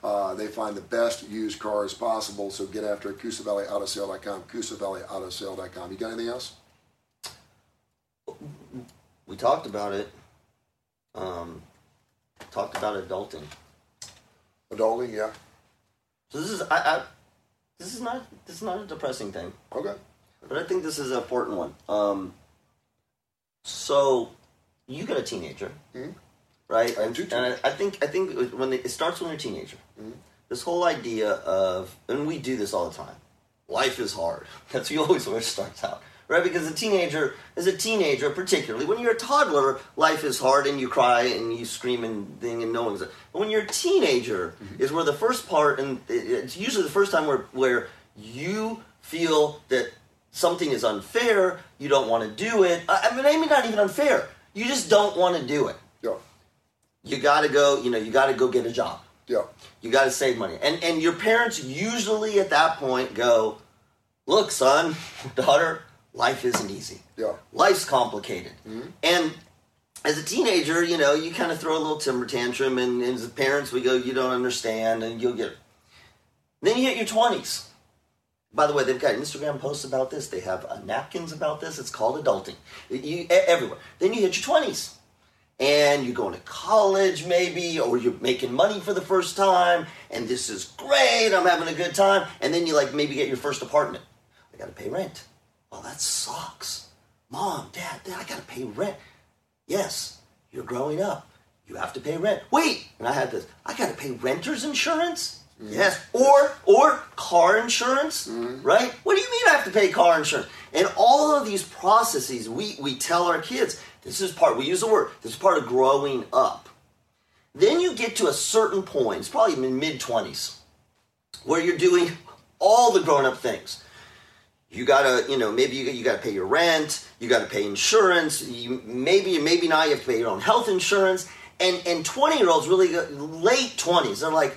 Uh, they find the best used cars possible, so get after it. Coosa Valley Auto Sale dot com, Coosa Valley Auto Sale dot com. You got anything else? We talked about it. Um, talked about adulting. Adulting, yeah. So this is I, I this is not this is not a depressing thing. Okay. But I think this is an important one. Um, so you got a teenager, mm-hmm. right? I have two and I, I think I think when they, it starts when you're a teenager. Mm-hmm. This whole idea of, and we do this all the time. Life is hard. That's always where it starts out, right? Because a teenager, as a teenager, particularly when you're a toddler, life is hard and you cry and you scream and thing and no one's. But when you're a teenager, mm-hmm. is where the first part, and it's usually the first time where where you feel that something is unfair, you don't want to do it. I mean, maybe not even unfair. You just don't want to do it. Yeah. You got to go, you know, you got to go get a job. Yeah. You got to save money. And and your parents usually at that point go, look, son, daughter, life isn't easy. Yeah. Life's complicated. Mm-hmm. And as a teenager, you know, you kind of throw a little temper tantrum, and, and as parents, we go, you don't understand, and you'll get it. Then you hit your twenties. By the way, they've got Instagram posts about this. They have uh, napkins about this. It's called adulting. You, everywhere. Then you hit your twenties. And you're going to college maybe, or you're making money for the first time, and this is great, I'm having a good time. And then you like maybe get your first apartment. I got to pay rent. Oh, that sucks. Mom, Dad, Dad, I got to pay rent. Yes, you're growing up. You have to pay rent. Wait, and I had this. I got to pay renter's insurance? Mm-hmm. Yes, or or car insurance, mm-hmm. right? What do you mean I have to pay car insurance? And all of these processes, we, we tell our kids, this is part, we use the word, this is part of growing up. Then you get to a certain point, it's probably in mid-twenties, where you're doing all the grown-up things. You gotta, you know, maybe you, you gotta pay your rent, you gotta pay insurance, you, maybe, maybe not, you have to pay your own health insurance, and, and twenty-year-olds really, go, late twenties, they're like,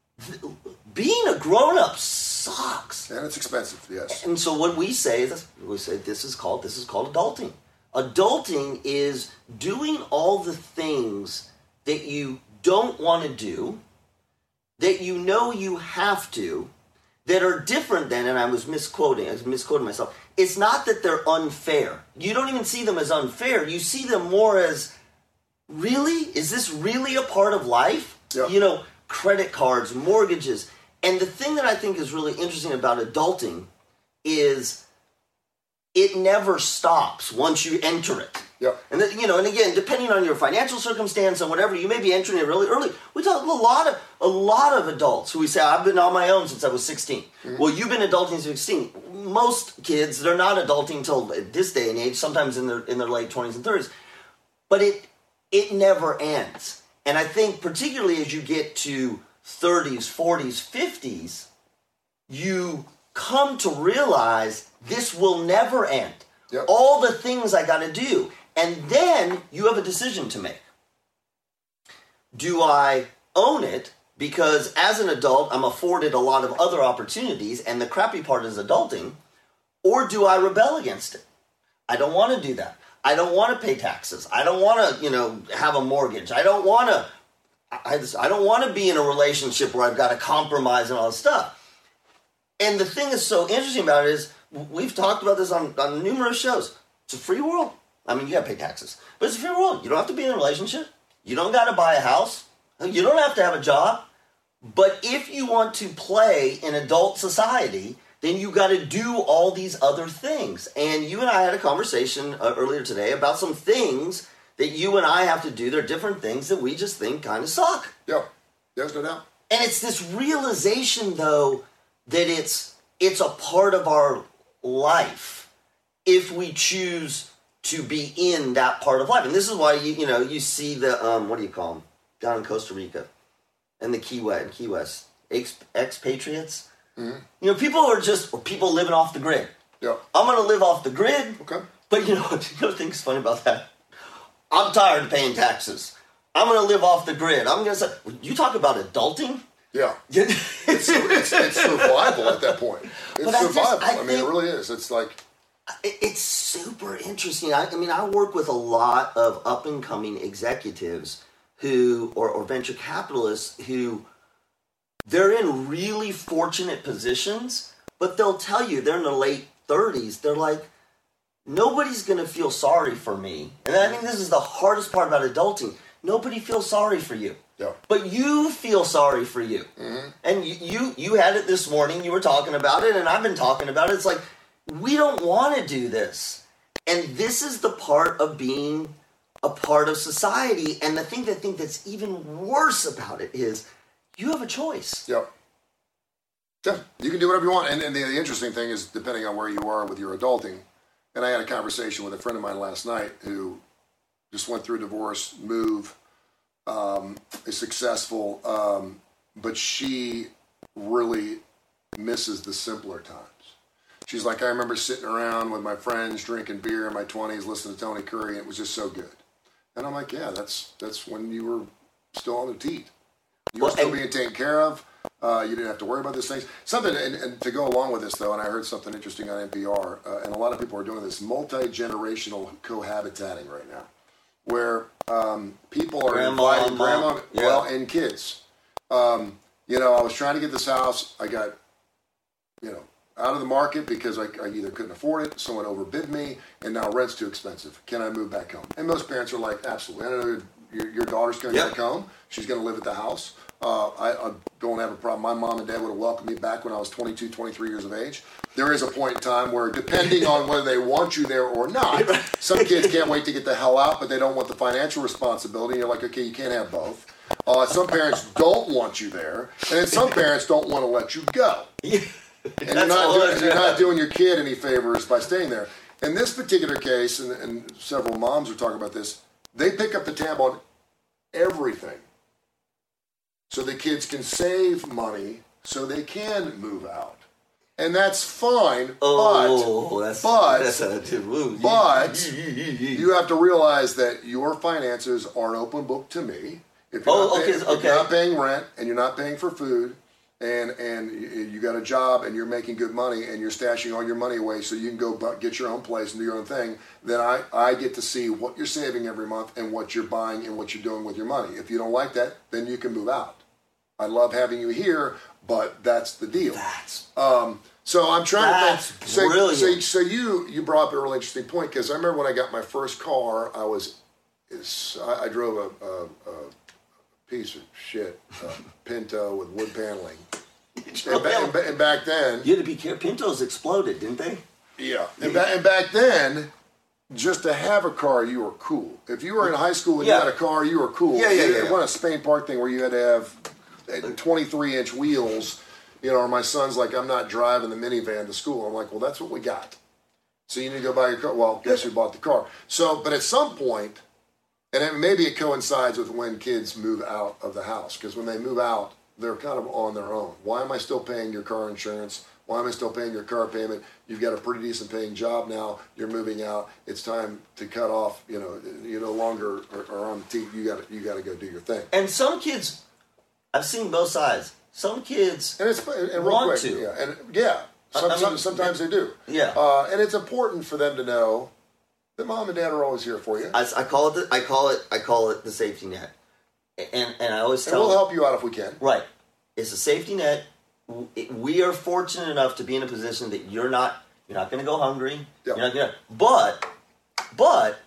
being a grown-up sucks. And it's expensive, yes. And so what we say is, we say this is called, this is called adulting. Adulting is doing all the things that you don't want to do, that you know you have to, that are different than, and I was misquoting, I was misquoting myself, it's not that they're unfair. You don't even see them as unfair. You see them more as, really? Is this really a part of life? Yeah. You know, credit cards, mortgages. And the thing that I think is really interesting about adulting is it never stops once you enter it. Yeah. And then, you know, and again, depending on your financial circumstance and whatever, you may be entering it really early. We talk to a lot of a lot of adults who we say, I've been on my own since I was sixteen. Mm-hmm. Well, you've been adulting since sixteen. Most kids, they're not adulting until this day and age, sometimes in their in their late twenties and thirties. But it it never ends. And I think particularly as you get to thirties, forties, fifties, you come to realize this will never end. Yep. All the things I got to do. And then you have a decision to make. Do I own it because as an adult I'm afforded a lot of other opportunities and the crappy part is adulting, or do I rebel against it? I don't want to do that. I don't want to pay taxes. I don't want to, you know, have a mortgage. I don't want to I, just, I don't want to be in a relationship where I've got to compromise and all this stuff. And the thing that's so interesting about it is, we've talked about this on, on numerous shows. It's a free world. I mean, you got to pay taxes. But it's a free world. You don't have to be in a relationship. You don't got to buy a house. You don't have to have a job. But if you want to play in adult society, then you got to do all these other things. And you and I had a conversation uh, earlier today about some things that you and I have to do. They're different things that we just think kind of suck. Yeah, there's no doubt. And it's this realization, though, that it's it's a part of our life if we choose to be in that part of life. And this is why you you know you see the um what do you call them down in Costa Rica and the Key West, Key West ex, expatriates. Mm-hmm. You know, people are just or people living off the grid. Yeah, I'm gonna live off the grid. Okay, but you know what? You know what thing's funny about that? I'm tired of paying taxes. I'm going to live off the grid. I'm going to say, you talk about adulting? Yeah. it's, it's, it's survival at that point. It's but survival. I, just, I, I mean, it really is. It's like... It's super interesting. I, I mean, I work with a lot of up-and-coming executives who, or, or venture capitalists who they're in really fortunate positions, but they'll tell you they're in the late thirties. They're like, nobody's going to feel sorry for me. And I think this is the hardest part about adulting. Nobody feels sorry for you. Yeah. But you feel sorry for you. Mm-hmm. And you, you you had it this morning. You were talking about it, and I've been talking about it. It's like, we don't want to do this. And this is the part of being a part of society. And the thing that I think that's even worse about it is you have a choice. Yeah. Yeah. You can do whatever you want. And, and the, the interesting thing is, depending on where you are with your adulting, and I had a conversation with a friend of mine last night who just went through a divorce, move, um, is successful, um, but she really misses the simpler times. She's like, I remember sitting around with my friends, drinking beer in my twenties, listening to Tony Curry, and it was just so good. And I'm like, yeah, that's that's when you were still on the teat. You were Well, still and- being taken care of. Uh, you didn't have to worry about these things. Something, and, and to go along with this, though, and I heard something interesting on N P R, uh, and a lot of people are doing this, multi-generational cohabitating right now, where um, people are Grandma, inviting mom, grandma, yeah. well, and kids. Um, you know, I was trying to get this house. I got, you know, out of the market because I, I either couldn't afford it, someone overbid me, and now rent's too expensive. Can I move back home? And most parents are like, absolutely. I know your, your daughter's going to Yep. back home. She's going to live at the house. Uh, I, I don't have a problem. My mom and dad would have welcomed me back when I was twenty-two, twenty-three years of age. There is a point in time where, depending on whether they want you there or not, some kids can't wait to get the hell out, but they don't want the financial responsibility. You're like, okay, you can't have both. Uh, some parents don't want you there, and then some parents don't want to let you go. And you're not, doing, you're not doing your kid any favors by staying there. In this particular case, and, and several moms are talking about this, they pick up the tab on everything. So the kids can save money so they can move out. And that's fine, Oh, but, that's, but, that's a tip. Ooh, but you have to realize that your finances are an open book to me. If you're, Oh, not, okay, paying, if okay. you're not paying rent and you're not paying for food, and and you, you got a job and you're making good money and you're stashing all your money away so you can go bu- get your own place and do your own thing, then I, I get to see what you're saving every month and what you're buying and what you're doing with your money. If you don't like that, then you can move out. I love having you here, but that's the deal. That's Um, so I'm trying That's to think. So, brilliant. so, so you you brought up a really interesting point, because I remember when I got my first car, I was it's, I, I drove a, a, a piece of shit uh, Pinto with wood paneling, and, ba- and, ba- and back then, you had to be careful. Pintos exploded, didn't they? yeah, and, ba- and back then, just to have a car, you were cool. If you were in high school and Yeah. you had a car, you were cool. Yeah, yeah, It yeah. wasn't a Spain Park thing where you had to have twenty-three inch wheels. You know, or my son's like, I'm not driving the minivan to school. I'm like, well, that's what we got. So you need to go buy your car. Well, guess who bought the car? So, but at some point, and it, maybe it coincides with when kids move out of the house, because when they move out, they're kind of on their own. Why am I still paying your car insurance? Why am I still paying your car payment? You've got a pretty decent paying job now. You're moving out. It's time to cut off. You know, you no longer are, are on the team. You got to you got to go do your thing. And some kids, I've seen both sides. Some kids And it's and real want quick, to. yeah, and yeah, some, I mean, some, sometimes they do. Yeah. uh, and it's important for them to know that mom and dad are always here for you, I, I call it. The, I call it. I call it the safety net. And and I always and tell we'll help you out if we can. right. It's a safety net. We are fortunate enough to be in a position that you're not. You're not going to go hungry. Yep. You're not going to. But, but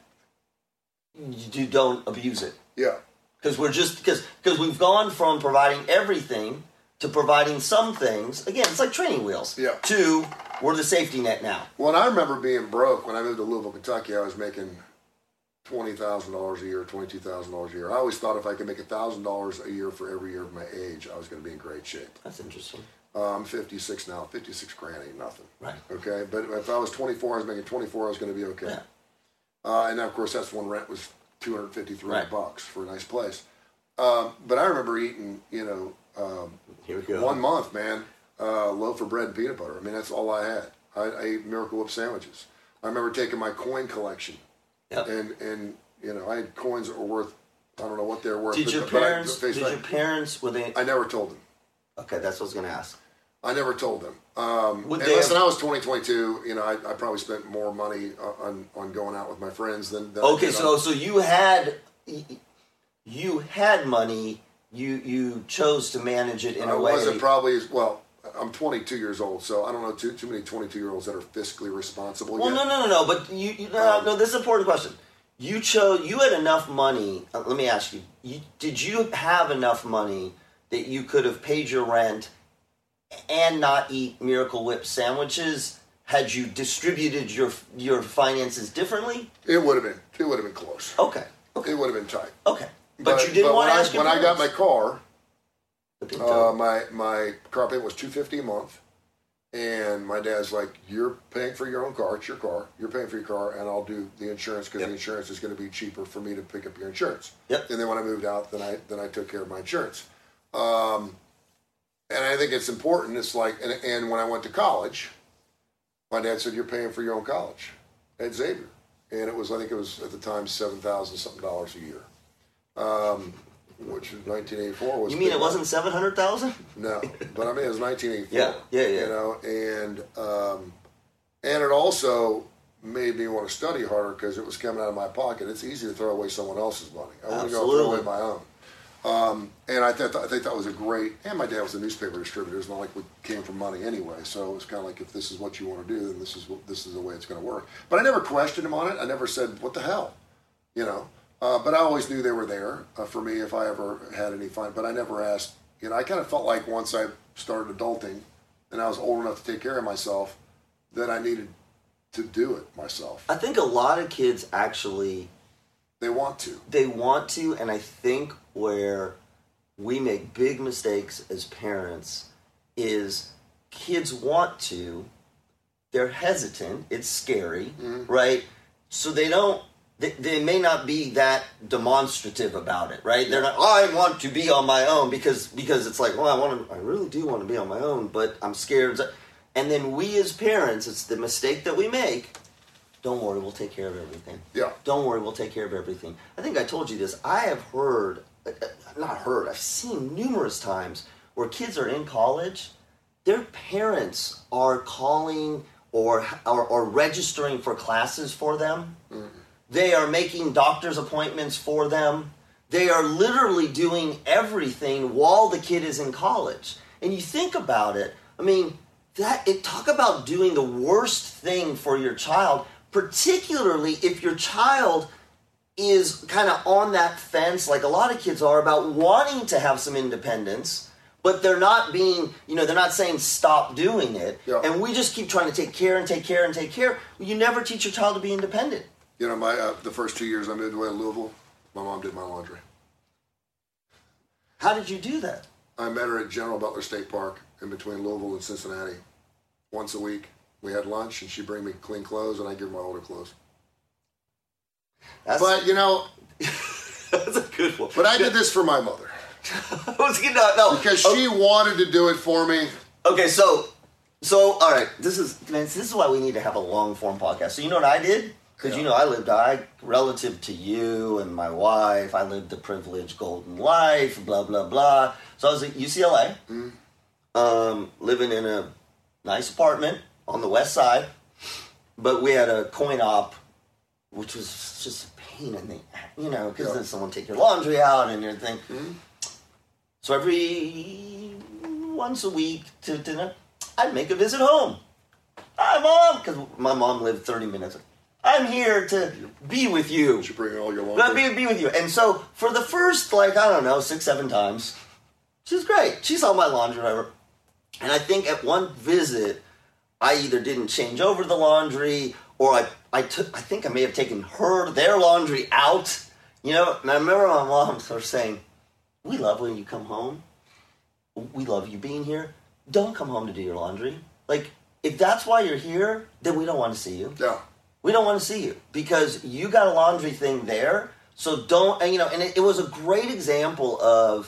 you don't abuse it. Yeah, Because we're just because because we've gone from providing everything to providing some things. Again, it's like training wheels. Yeah. To we're the safety net now. well, and I remember being broke when I moved to Louisville, Kentucky. I was making twenty thousand dollars a year, twenty-two thousand dollars a year. I always thought if I could make a thousand dollars a year for every year of my age, I was going to be in great shape. That's interesting. Uh, I'm fifty-six now. fifty-six grand ain't nothing. Right. Okay, but if I was twenty-four, I was making twenty-four. I was going to be okay. Yeah. Uh, and of course, that's when rent was two hundred fifty, three hundred Right. bucks for a nice place. Um, but I remember eating, you know, um, Here we go. one month, man, uh, loaf of bread and peanut butter. I mean, that's all I had. I, I ate Miracle Whip sandwiches. I remember taking my coin collection, Yep. and and you know, I had coins that were worth, I don't know what they're worth. Did but- your but I- parents? face Did value. your parents? Were they? I never told them. Okay, that's what I was going to ask. I never told them. Um, Would and they listen, have- I was twenty, twenty-two. You know, I, I probably spent more money on on going out with my friends than. than I Okay, did so on- so you had you had money you you chose to manage it in I a way. I wasn't probably as well. I'm twenty-two years old, so I don't know too too many twenty-two year olds that are fiscally responsible. Well, yet. no, no, no, no. But you, you no, Um, no. This is an important question. You chose. You had enough money. Uh, let me ask you, you. Did you have enough money that you could have paid your rent and not eat Miracle Whip sandwiches? Had you distributed your your finances differently? It would have been. It would have been close. Okay. Okay. It would have been tight. Okay. But, you didn't but want to when ask I, your when I got my parents. car. The Pinto. Uh, my my car payment was two fifty a month, and my dad's like, "You're paying for your own car. It's your car. You're paying for your car, and I'll do the insurance because Yep. the insurance is going to be cheaper for me to pick up your insurance." Yep. And then when I moved out, then I then I took care of my insurance. Um, and I think it's important. It's like, and, and when I went to college, my dad said, "You're paying for your own college at Xavier," and it was I think it was at the time seven thousand something dollars a year. Um, which in nineteen eighty-four was. You mean big it wasn't seven hundred thousand? no, but I mean it was nineteen eighty-four. Yeah, yeah, yeah. You know, and um, and it also made me want to study harder because it was coming out of my pocket. It's easy to throw away someone else's money. I want to go throw away my own. Um, and I thought I think that was a great. And my dad was a newspaper distributor. It's not like we came from money anyway. So it was kind of like, if this is what you want to do, then this is what, this is the way it's going to work. But I never questioned him on it. I never said, "What the hell," you know. Uh, but I always knew they were there uh, for me if I ever had any fun. But I never asked. You know, I kind of felt like once I started adulting and I was old enough to take care of myself, that I needed to do it myself. I think a lot of kids actually They want to. they want to, and I think where we make big mistakes as parents is kids want to, they're hesitant, it's scary, Mm-hmm. right? So they don't. They, they may not be that demonstrative about it, right? They're not. I want to be on my own because because it's like, well, I want to. I really do want to be on my own, but I'm scared. And then we as parents, it's the mistake that we make. Don't worry, we'll take care of everything. Yeah. Don't worry, we'll take care of everything. I think I told you this. I have heard, uh, not heard, I've seen numerous times where kids are in college, their parents are calling or or, or registering for classes for them. Mm. They are making doctor's appointments for them. They are literally doing everything while the kid is in college. And you think about it, I mean, that it talk about doing the worst thing for your child, particularly if your child is kind of on that fence, like a lot of kids are, about wanting to have some independence, but they're not being, you know, they're not saying stop doing it. Yeah. And we just keep trying to take care and take care and take care. You never teach your child to be independent. You know, my uh, the first two years I moved away to Louisville, my mom did my laundry. How did you do that? I met her at General Butler State Park in between Louisville and Cincinnati once a week. We had lunch, and she'd bring me clean clothes, and I'd give her my older clothes. That's, But, you know, that's a good one. but I did this for my mother. I was gonna, no, Because she wanted to do it for me. Okay, so, so all right, this is man, this is why we need to have a long form podcast. So you know what I did? Because Yeah. you know I lived, I relative to you and my wife, I lived the privileged golden life, blah blah blah. So I was at U C L A, Mm-hmm. um, living in a nice apartment on the west side, but we had a coin op, which was just a pain in the, you know, because Yeah. then someone take your laundry out and everything. Mm-hmm. So every once a week to dinner, I'd make a visit home. Hi, Mom! Because my mom lived thirty minutes. I'm here to be with you. She bring all your But laundry. be, be with you. And so for the first, like, I don't know, six, seven times, she's great. She saw my laundry, whatever. And I think at one visit, I either didn't change over the laundry or I, I took, I think I may have taken her, their laundry out. You know, and I remember my mom sort of saying, we love when you come home. We love you being here. Don't come home to do your laundry. Like, if that's why you're here, then we don't want to see you. Yeah. We don't want to see you because you got a laundry thing there. So don't, and you know, and it, it was a great example of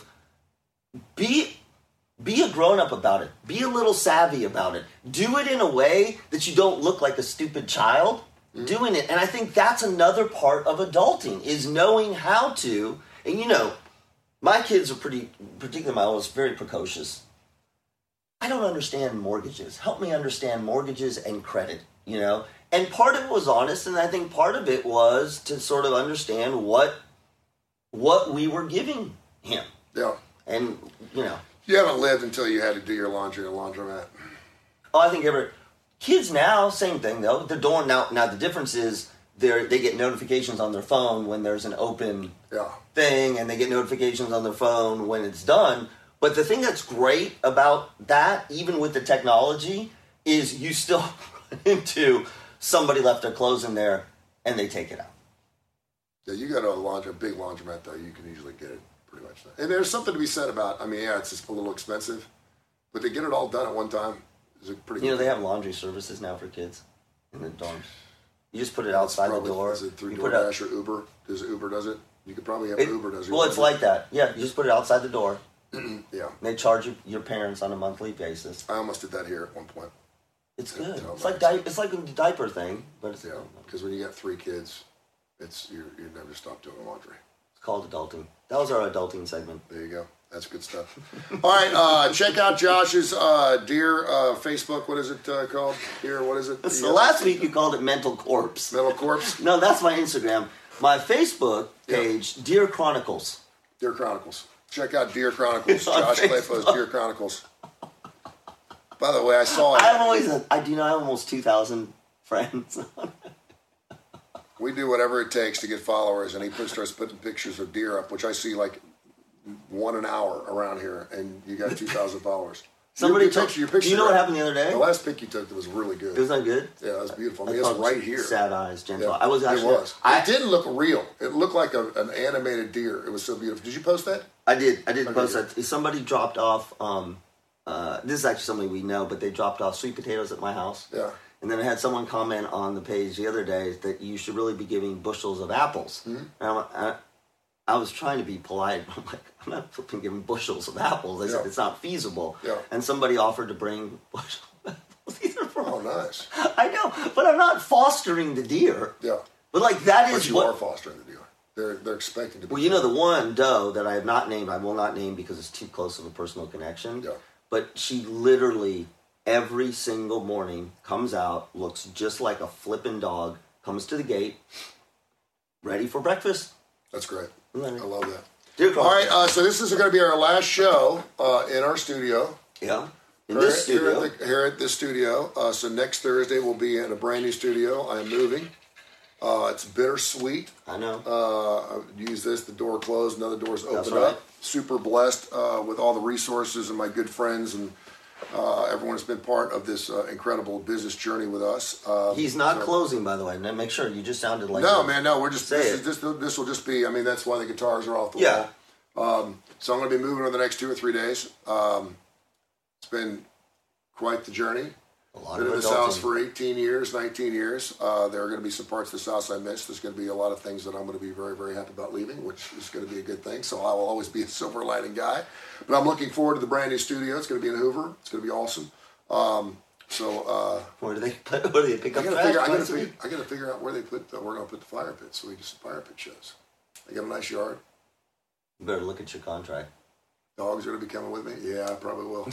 be, be a grown up about it. Be a little savvy about it. Do it in a way that you don't look like a stupid child mm-hmm. doing it. And I think that's another part of adulting is knowing how to, and you know, my kids are pretty, particularly my oldest, very precocious. I don't understand mortgages. Help me understand mortgages and credit, you know? And part of it was honest, and I think part of it was to sort of understand what what we were giving him. Yeah. And, you know. You haven't lived until you had to do your laundry in a laundromat. Oh, I think ever kids now, same thing though. They're doing now. Now the difference is they they get notifications on their phone when there's an open yeah. thing, and they get notifications on their phone when it's done. But the thing that's great about that, even with the technology, is you still run into somebody left their clothes in there and they take it out. Yeah, you got a laundry, a big laundromat though. You can usually get it pretty much. And there's something to be said about. I mean, yeah, it's just a little expensive, but they get it all done at one time. Is it pretty? You know, good. they have laundry services now for kids in the dorms. You just put it outside probably, the door. Is it through you DoorDash or Uber? Does Uber does it? You could probably have it, Uber does it. Well, it's like that. Yeah, you just put it outside the door. Yeah. They charge you, your parents on a monthly basis. I almost did that here at one point. It's good. Yeah, It's like di- it's like a diaper thing, but it's Yeah, because when you got three kids, it's you you never stop doing laundry. It's called adulting. That was our adulting segment. There you go. That's good stuff. All right, uh, check out Josh's uh, Deer uh, Facebook. What is it uh, called? Deer, what is it? So last week you called it Mental Corpse. Mental Corpse? No, that's my Instagram. My Facebook page, yeah. Deer Chronicles. Deer Chronicles. Check out Deer Chronicles. Josh Claypo's Deer Chronicles. By the way, I saw it. I have always, I do know I have almost two thousand friends. We do whatever it takes to get followers, and he puts, starts putting pictures of deer up, which I see like one an hour around here, and you got two thousand followers. Somebody your, your took, picture, your picture, do you know what happened the other day? The last pic you took that was really good. It was not good? Yeah, it was beautiful. I mean, I it's right here. Sad eyes, gentle. Yeah, I was actually, it was. I, it didn't look real. It looked like a, an animated deer. It was so beautiful. Did you post that? I did. I did okay, post good. that. Somebody dropped off, um, uh, this is actually somebody we know, but they dropped off sweet potatoes at my house. Yeah. And then I had someone comment on the page the other day that you should really be giving bushels of apples. Mm-hmm. And I'm, I, I was trying to be polite. I'm like, I'm not flipping giving bushels of apples. I said, yeah. it's not feasible. Yeah. And somebody offered to bring bushels of apples. These are from, oh, nice. I know, but I'm not fostering the deer. Yeah. But like that is but you what... are fostering the deer. They're, they're expecting to be... Well, you know, the one doe that I have not named, I will not name because it's too close of a personal connection. Yeah. But she literally... every single morning comes out, looks just like a flippin' dog, comes to the gate, ready for breakfast. That's great. Mm-hmm. I love that. Dear All right, uh, so this is going to be our last show uh, in our studio. Yeah, in here, this studio. Here at, the, here at this studio. Uh, so next Thursday we'll be in a brand new studio. I am moving. Uh, it's bittersweet. I know. Uh, I use this, the door closed, another door's open right. up. Super blessed uh, with all the resources and my good friends and Uh, everyone has been part of this uh, incredible business journey with us. Um, He's not so, closing, by the way. Now, make sure you just sounded like no, a, man, no. We're just say this, it. is, this. This will just be. I mean, that's why the guitars are off the Yeah. wall. Um, so I'm going to be moving over the next two or three days. Um, it's been quite the journey. A lot Been of in this adulting. house for eighteen years, nineteen years. Uh, there are going to be some parts of this house I missed. There's going to be a lot of things that I'm going to be very, very happy about leaving, which is going to be a good thing. So I will always be a silver lining guy. But I'm looking forward to the brand new studio. It's going to be in Hoover. It's going to be awesome. Um, so uh, Where do they put, where do they pick I up gotta trash? figure. I gotta once a figure. week? I gotta figure out where they put. The, we're gonna put the fire pit. So we do some fire pit shows. They got a nice yard. You better look at your contract. Dogs are gonna be coming with me. Yeah, I probably will.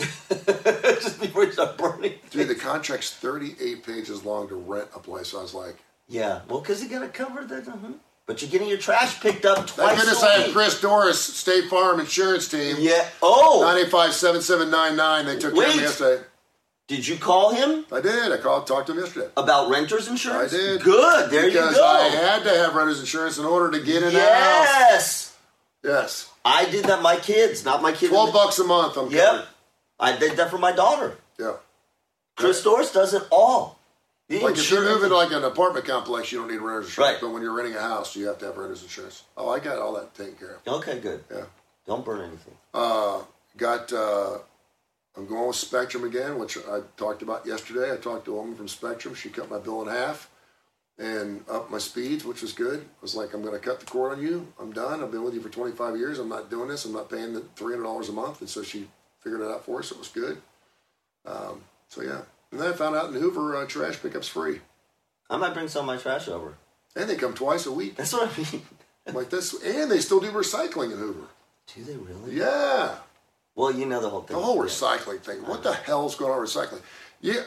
Just before you start burning. Dude, the contract's thirty-eight pages long to rent a place. I was like, Yeah, well, because you got to cover the... Uh-huh. But you're getting your trash picked up twice thank goodness a I week. have Chris Doris, State Farm Insurance Team. Yeah. Oh! nine eight five, seven seven nine nine. They took care of me Wait. yesterday. Did you call him I did. I called, talked to him yesterday. about renter's insurance? I did. Good. There because you go. I had to have renter's insurance in order to get in the house. Yes. Yes. I did that. My kids, not my kids. Twelve bucks a month. I'm Yep. covered. I did that for my daughter. Yeah. Chris Doris does it all. The Like if you're insurance- moving to like an apartment complex, you don't need renter's insurance. Right. But when you're renting a house, you have to have renter's insurance. Oh, I got all that taken care of. Okay, good. Yeah. Don't burn anything. Uh, got. Uh, I'm going with Spectrum again, which I talked about yesterday. I talked to a woman from Spectrum. She cut my bill in half and upped my speeds, which was good. I was like, I'm going to cut the cord on you. I'm done. I've been with you for twenty-five years. I'm not doing this. I'm not paying the three hundred dollars a month. And so she figured it out for us. It was good. Um, so yeah. And then I found out in Hoover, uh, trash pickup's free. I might bring some of my trash over. And they come twice a week. That's what I mean. Like this, and they still do recycling in Hoover. Do they really? Yeah, Well, you know the whole thing. the whole Yeah. recycling thing. What the hell's going on with recycling? Yeah,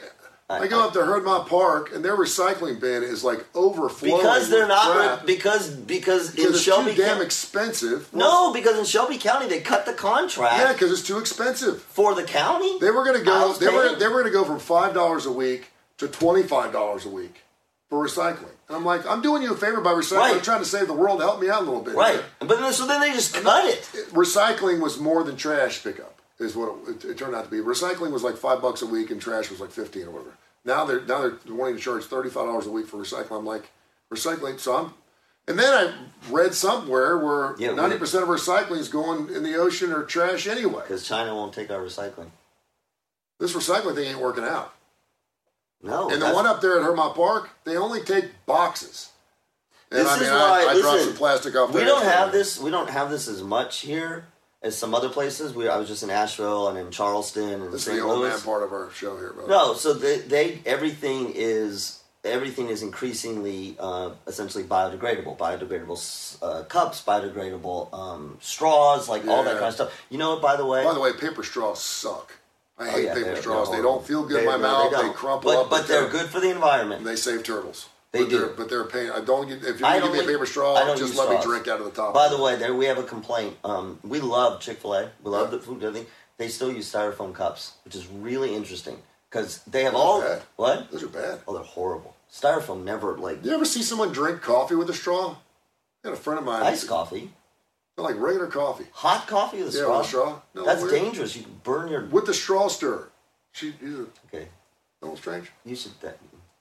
I, I go up to Herdmont Park, and their recycling bin is like overflowing. Because they're with not crap. because because, Because in it's Shelby too damn County, expensive. no, because in Shelby County they cut the contract Yeah, because it's too expensive. for the county. They were going to I go. was They were paying- they were going to go from five dollars a week to twenty five dollars a week for recycling. And I'm like, I'm doing you a favor by recycling. Right. I'm trying to save the world. Help me out a little bit. Right, here. but then, so then they just cut it. Recycling was more than trash pickup. Is what it, it turned out to be. Recycling was like five bucks a week, and trash was like fifteen or whatever. Now they're now they're wanting to charge thirty five dollars a week for recycling. I'm like, recycling. So I'm, and then I read somewhere where Yeah, ninety percent of recycling is going in the ocean or trash anyway. Because China won't take our recycling. This recycling thing ain't working out. No, And the that's- one up there at Herdmont Park, they only take boxes. And This I mean, is I, why I dropped listen, some plastic off we there. don't have this. We don't have this as much here as some other places. We I was just in Asheville and in Charleston and This is Saint the old Louis. man part of our show here, brother. No, so they, they everything is everything is increasingly uh, essentially biodegradable. Biodegradable uh, cups, biodegradable um, straws, like all that Yeah. kind of stuff. You know what? By the way, By the way, paper straws suck. I Oh, hate yeah, paper they're- straws. they're They don't feel good They- in my no, mouth. They, don't. crumple but, up. But they're good for the environment. And they save turtles. They but do. They're, but they're a pain. I don't get, if you're I going to give me a don't paper use- straw, I don't just use let me straws. drink out of the top. By of the it. way, there we have a complaint. Um, we love Chick-fil-A. We love Yeah. the food and everything. They still use styrofoam cups, which is really interesting because they have Those all are bad. what? Those are bad. Oh, they're horrible. Styrofoam never like You ever see someone drink coffee with a straw? I had a friend of mine. iced coffee, Like regular coffee. hot coffee with a Yeah, straw. with a straw. No, That's weird. dangerous. You can burn your. With the straw stirrer. She, she's a Okay, little strange. you should. That,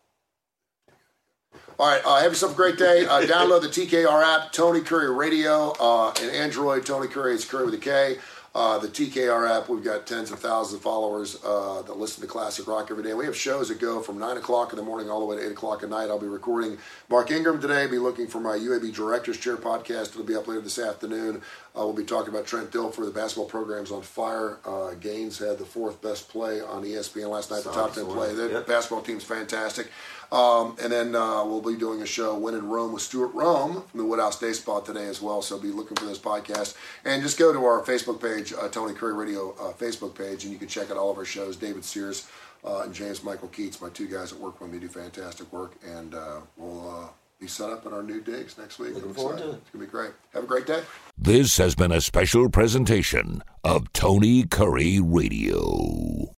All right, uh, have yourself a great day. Uh, download the T K R app, Tony Curry Radio, uh, and Android, Tony Curry, it's Curry with a K. Uh, the T K R app, we've got tens of thousands of followers uh, that listen to classic rock every day. We have shows that go from nine o'clock in the morning all the way to eight o'clock at night. I'll be recording Mark Ingram today. Be looking for my U A B Director's Chair podcast. It'll be up later this afternoon. Uh, we'll be talking about Trent Dilfer. The basketball program's on fire. Uh, Gaines had the fourth best play on E S P N last night, the top ten play. The Yep. basketball team's fantastic. Um, and then uh, we'll be doing a show, When in Rome, with Stuart Rome from the Woodhouse Day Spot today as well. So be looking for this podcast. And just go to our Facebook page, uh, Tony Curry Radio uh, Facebook page, and you can check out all of our shows. David Sears uh, and James Michael Keats, my two guys that work with me, do fantastic work. And uh, we'll uh, be set up in our new digs next week. Looking I'm forward excited. to it. It's going to be great. Have a great day. This has been a special presentation of Tony Curry Radio.